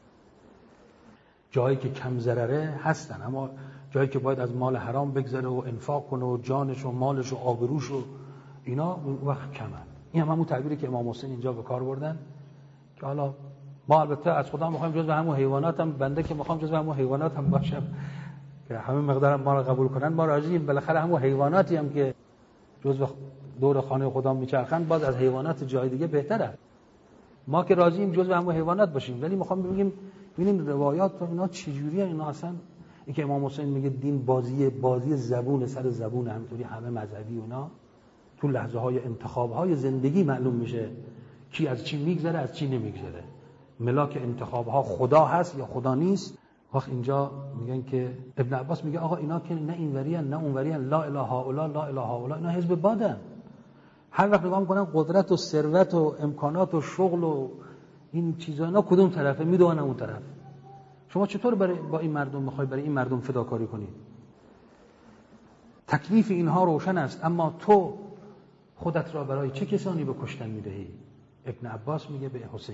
A: جایی که کم ضرره هستن، اما جایی که باید از مال حرام بگذره و انفاق کنه و جانش و مالش و آبروش و اینا اون وقت کمن. این هم همون تعبیری که امام حسین اینجا به کار بردن که حالا ما البته از خدا میخوایم جزو همون حیوانات هم، بنده که میخوام جزو همون حیوانات هم باشم که همه مقدار ما رو قبول کنن، ما راضییم. بالاخره همون حیواناتی هم که جزو دور خانه خدا میچرخن باز از حیوانات جای دیگه بهتره. ما که راضییم جزو همون حیوانات باشیم، ولی میخوام بگیم ببینیم روایات اینا چجوریه. اینا اصلا این که امام حسین میگه دین بازی بازی زبون سر زبون، همینطوری همه مذهبی اونا تو لحظه های انتخاب های زندگی معلوم میشه کی از چی میگذره از چی نمیگذره. ملاک انتخاب ها خدا هست یا خدا نیست. وقت اینجا میگن که ابن عباس میگه آقا اینا که نه اینوری ان نه اونوری ان، لا اله الا لا اله الا، اینا حزب بادن. هر وقت نگاه میکنن قدرت و ثروت و امکانات و شغل و این چیزا اینا کدوم طرفه، میدونن اون طرف. شما چطور برای با این مردم میخوای برای این مردم فداکاری کنی؟ تکلیف اینها روشن است، اما تو خودت را برای چه کسانی به کشتن میدهی؟ ابن عباس میگه به حسین.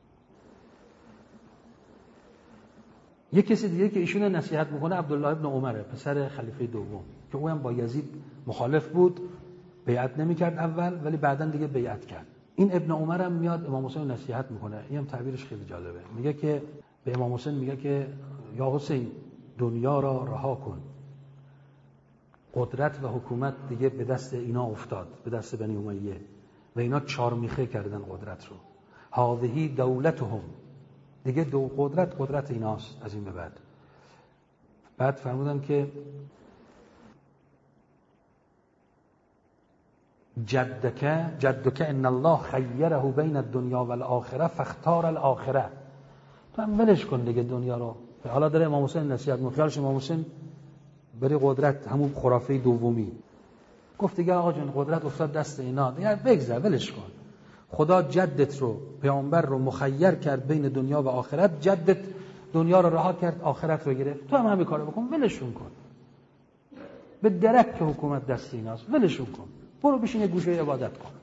A: یک کسی دیگه که ایشون نصیحت میکنه عبدالله ابن عمره، پسر خلیفه دوم، که او هم با یزید مخالف بود، بیعت نمیکرد اول ولی بعداً دیگه بیعت کرد. این ابن عمر هم میاد امام حسین نصیحت میکنه. این هم تعبیرش خیلی جالبه. میگه که به امام حسین میگه که یا حسین دنیا را رها کن، قدرت و حکومت دیگه به دست اینا افتاد، به دست بنی امیه و اینا چارمیخه کردن قدرت رو. هذه دولتهم، دیگه دو قدرت قدرت ایناست از این به بعد. بعد فرمودن که جدک جدک ان الله خیره بین الدنیا و الاخره فاختار الاخره. تو هم ولش کن دیگه دنیا رو. حالا داره امام حسین نصیحت میکنه. امام حسین بری قدرت همون خرافه دومی گفت دیگه آقا جون قدرت افتاد دست اینا دیگه بگذر ولش کن. خدا جدت رو پیامبر رو مخیر کرد بین دنیا و آخرت، جدت دنیا رو رها کرد آخرت رو گرفت، تو هم همین کارو بکن، ولشون کن. به درک که حکومت دست ایناست ولشون کن، برو بشین یه گوشه عبادت کن،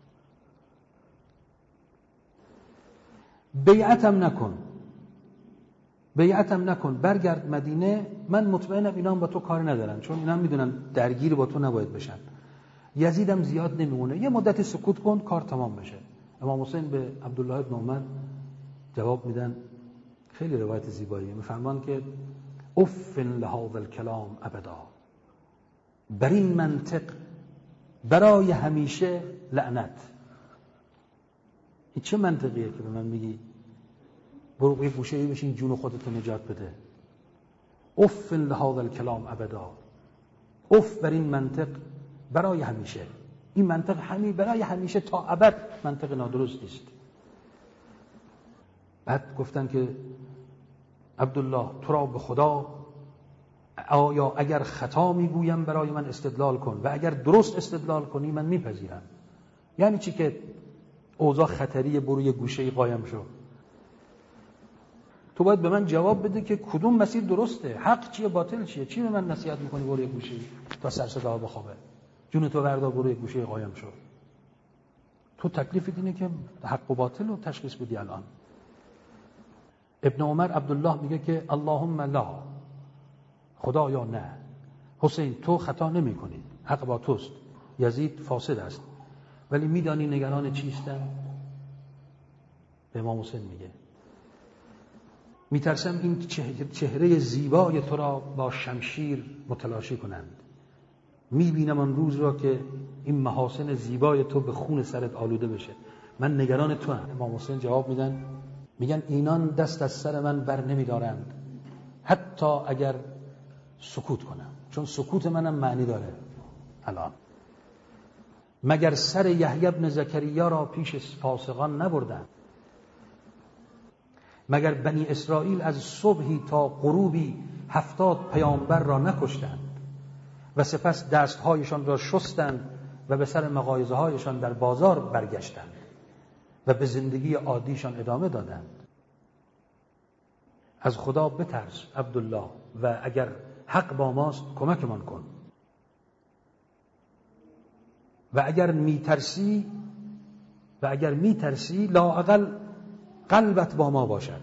A: بیعتم نکن بیعتم نکن برگرد مدینه. من مطمئنم اینا هم با تو کار ندارن، چون اینا هم میدونن درگیر با تو نباید بشن. یزیدم زیاد نمیمونه، یه مدتی سکوت کن کار تمام بشه. امام حسین به عبدالله ابن عمر جواب میدن، خیلی روایت زیباییه، میفرمان که اف لهذا الکلام ابدا، بر این منطق برای همیشه لعنت. این چه منطقیه که به من میگی برو یه گوشه بشین جون خودتو نجات بده؟ اف لهذا الکلام ابدا، اف بر این منطق برای همیشه. این منطق همین برای همیشه تا ابد منطق نادرستی است. بعد گفتن که عبدالله تو را به خدا، آیا اگر خطا میگویم برای من استدلال کن و اگر درست استدلال کنی من میپذیرم. یعنی چی که اوضاع خطریه برو یه گوشه قایم شو؟ تو باید به من جواب بده که کدوم مسیر درسته، حق چیه باطل چیه. چی به من نصیحت میکنی برو یه گوشه تا سر صدا بخوابه؟ جون تو بردار برو یه گوشه قایم شو. تو تکلیفت اینه که حق و باطل رو تشخیص بدی. الان ابن عمر عبدالله میگه که اللهم لا، خدایا نه، حسین تو خطا نمی کنی، حق با توست، یزید فاسد است، ولی میدانی نگران چیستم؟ به امام حسین میگه میترسم این چهره زیبای تو را با شمشیر متلاشی کنند. میبینم آن روز را که این محاسن زیبای تو به خون سرت آلوده بشه. من نگران تو هم. امام حسین جواب میدن، میگن اینان دست از سر من بر نمیدارند حتی اگر سکوت کنم، چون سکوت منم معنی داره. الان مگر سر یحیی بن زکریا را پیش فاسقان نبردند؟ مگر بنی اسرائیل از صبحی تا غروبی هفتاد پیامبر را نکشتند و سپس دستهایشان را شستند و به سر مغایظه هایشان در بازار برگشتند و به زندگی عادیشان ادامه دادند؟ از خدا بترس عبدالله و اگر حق با ماست کمکمان کن، و اگر میترسی و اگر میترسی لااقل قلبت با ما باشد،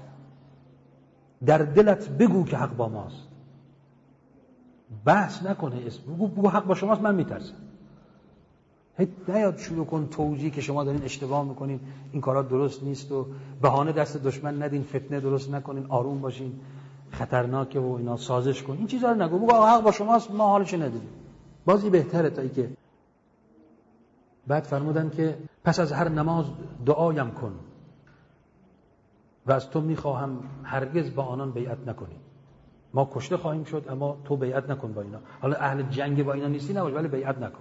A: در دلت بگو که حق با ماست، بحث نکنه، اسم بگو, بگو حق با شماست، من میترسم. هیچ نیاد شروع کن توجیه که شما دارین اشتباه میکنین، این کارا درست نیست و بهانه دست دشمن ندین، فتنه درست نکنین، آروم باشین، خطرناکه و اینا سازش کن. این چیزا رو نگو، بگو حق با شماست، ما حالش ندیدیم. بازی بهتره تا اینکه بعد فرمودن که پس از هر نماز دعایم کن و از تو میخواهم هرگز با آنان بیعت نکنی. ما کشته خواهیم شد اما تو بیعت نکن با اینا. حالا اهل جنگ با اینا نیستی نباش ولی بیعت نکن.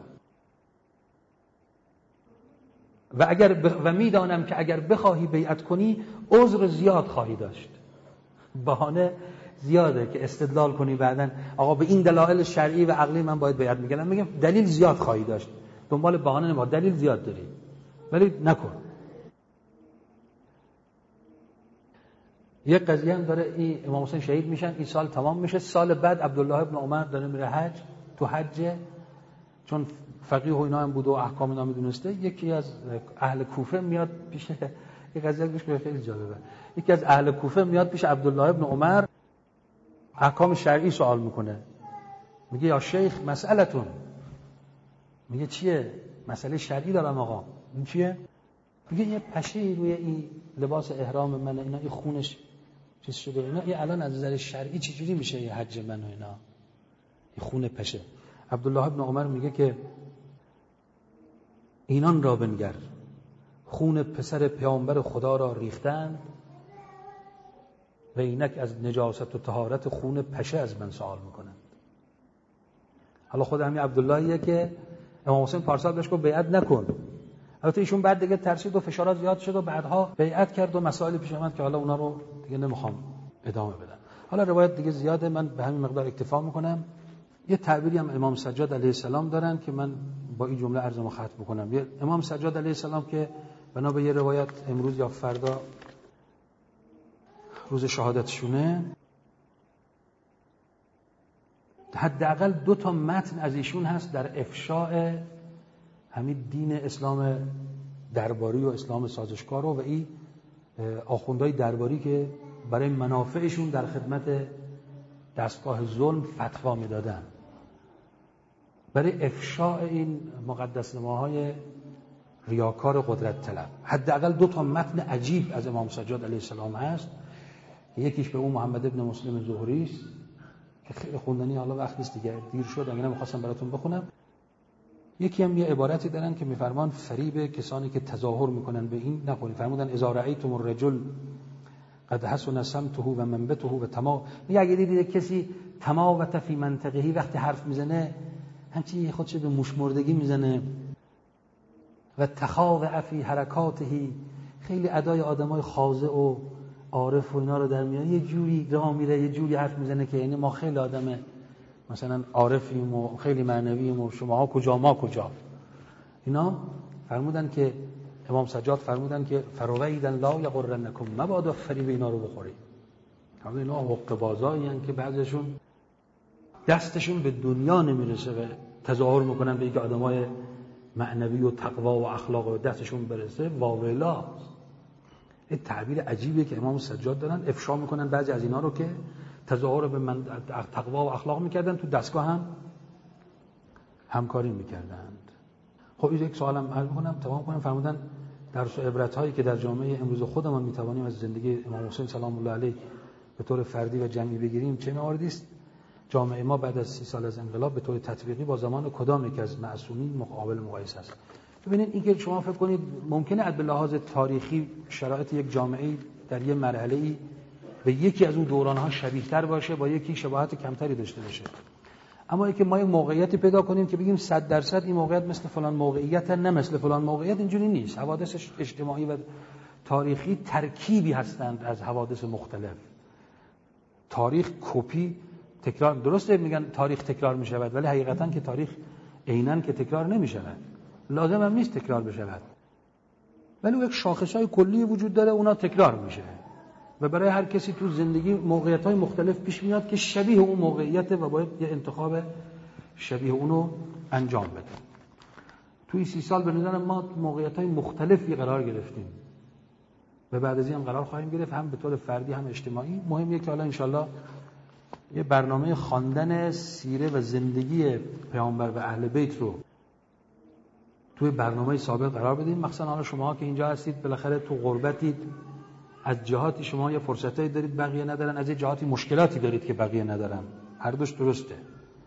A: و اگر ب... و میدانم که اگر بخواهی بیعت کنی عذر زیاد خواهی داشت. بهانه زیاده که استدلال کنی بعدن آقا به این دلایل شرعی و عقلی من باید بیعت میکنم. میگم دلیل زیاد خواهی داشت. دنبال بهانه نما، دلیل زیاد داری ولی نکن. یک قضیه هم داره، این امام حسین شهید میشن، این سال تمام میشه، سال بعد عبدالله ابن عمر داره میره حج. تو حج چون فقیه و اینا هم بود و احکام اینا میدونسته، یکی از اهل کوفه میاد پیش، یک قضیه گوش کنید خیلی جالبه، یکی از اهل کوفه میاد پیش عبدالله ابن عمر احکام شرعی سوال میکنه. میگه یا شیخ مسئلتون. میگه چیه؟ مسئله شرعی دارم آقا. این چیه؟ میگه یه پشه روی این لباس احرام من، اینا این خونش چیز شده، اینا این الان از نظر شرعی چجوری میشه یه حج من و اینا؟ این خون پشه. عبدالله ابن عمر میگه که اینان را بنگر، خون پسر پیامبر خدا را ریختند و اینک از نجاست و طهارت خون پشه از من سوال میکنند. حالا خود همین عبداللهیه که امام حسین پارسال بهش گفت بیعت نکن. البته ایشون بعد دیگه ترسید و فشارات زیاد شد و بعدها بیعت کرد و مسائل پیش اومد که حالا اونا رو دیگه نمیخوام ادامه بدم. حالا روایت دیگه زیاده، من به همین مقدار اکتفا میکنم. یه تعبیری هم امام سجاد علیه السلام دارن که من با این جمله عرضمو ختم میکنم. یه امام سجاد علیه السلام که بنا به یه روایت امروز یا فردا روز شهادتشونه، حداقل دو تا متن از ایشون هست در افشاء همین دین اسلام درباری و اسلام سازشکار و این آخوندهای درباری که برای منافعشون در خدمت دستگاه ظلم فتوا میدادن، برای افشاء این مقدس نماهای ریاکار قدرت طلب. حداقل دو تا متن عجیب از امام سجاد علیه السلام هست. یکیش به اون محمد ابن مسلم زهری است که خیلی خوندنی، حالا وقت نیست دیگه، دیر شد، اگه نمیخواستم براتون بخونم. یکی هم یه عبارتی دارن که میفرمان فریب کسانی که تظاهر میکنن به این نخورید. فرمودن اذا رأیتم الرجل قد حسن سمته و منبته و تمام، میگه اگه دیدید کسی تماوت فی منطقهی، وقتی حرف میزنه همچی خودش به موشمردگی میزنه، و تخاضع فی حرکاته، خیلی ادای آدمای خاضع و عارف و اینا رو در میاره، یه جوری راه میره، یه جوری حرف میزنه که یعنی ما خیلی آدم مثلا عارفیم و خیلی معنوییم و شماها کجا ما کجا. اینا فرمودن که امام سجاد فرمودن که فرویدن لا یغرنکم، مبادا فریب اینا رو بخورید. همه اینا حق بازایی هستند که بعضیشون دستشون به دنیا نمیرسه و تظاهر میکنن به اینکه آدمای معنوی و تقوا و اخلاق و دستشون برسه. واویلا، این تعبیر عجیبیه که امام سجاد دارن، افشا میکنن بعضی از اینا رو که تظاهر به من تقوا و اخلاق میکردن، تو دستگاه هم همکاری میکردند. خب این یک سوالم عرض میکنم تمام کنم. فرمودن درس و عبرت هایی که در جامعه امروز خودمان میتوانیم از زندگی امام حسین سلام الله علیه به طور فردی و جمعی بگیریم چه مواردی است؟ جامعه ما بعد از سی سال از انقلاب به طور تطبیقی با زمان کدام یک از معصومین مقابل مقایسه است؟ ببینید اینکه شما فکر کنید ممکنه از به لحاظ تاریخی شرایط یک جامعه در یک مرحله‌ای به یکی از اون دوران‌ها شبیه‌تر باشه، با یکی شباهت کمتری داشته باشه، اما اینکه ما یک موقعیتی پیدا کنیم که بگیم صد درصد این موقعیت مثل فلان موقعیت نه مثل فلان موقعیت، اینجوری نیست. حوادث اجتماعی و تاریخی ترکیبی هستند از حوادث مختلف. تاریخ کپی تکرار، درسته میگن تاریخ تکرار میشود، ولی حقیقتا که تاریخ عیناً که تکرار نمیشود، لازم هم نیست تکرار بشود، ولی یک شاخصهای کلی وجود داره، اونا تکرار میشه و برای هر کسی تو زندگی موقعیت‌های مختلف پیش میاد که شبیه اون موقعیته و باید یه انتخاب شبیه اونو انجام بده. توی سی سال به نظر ما موقعیت‌های مختلفی قرار گرفتیم و بعد از این هم قرار خواهیم گرفت، هم به طور فردی هم اجتماعی. مهمه که حالا انشالله یه برنامه خواندن سیره و زندگی پیامبر و اهل بیت رو توی برنامه سابق قرار بدیم. مخصوصا حالا شما که اینجا هستید بالاخره تو غربتید، از جهاتی شما یه فرصتایی دارید بقیه ندارن، از یه جهاتی مشکلاتی دارید که بقیه ندارن، هر دوش درسته.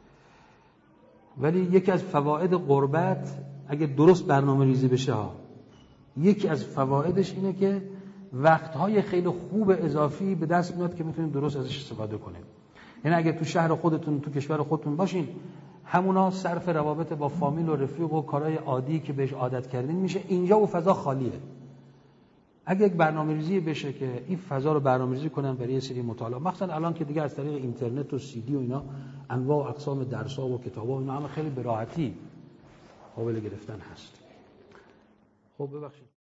A: ولی یکی از فواید غربت اگه درست برنامه ریزی بشه ها، یکی از فوایدش اینه که وقتهای خیلی خوب اضافی به دست میاد که میتونید درست ازش استفاده کنید. یعنی اگه تو شهر خودتون، تو کشور خودتون باشین، همونا صرف روابط با فامیل و رفیق و کارهای عادی که بهش عادت کردین میشه، اینجا و فضا خالیه. اگه یک برنامه‌ریزی بشه که این فضا رو برنامه‌ریزی کنن برای یه سری مطالعه، مثلا الان که دیگه از طریق اینترنت و سی دی و اینا انواع و اقسام درس‌ها و کتاب‌ها و اینا همه خیلی به راحتی قابل گرفتن هست. خب ببخشید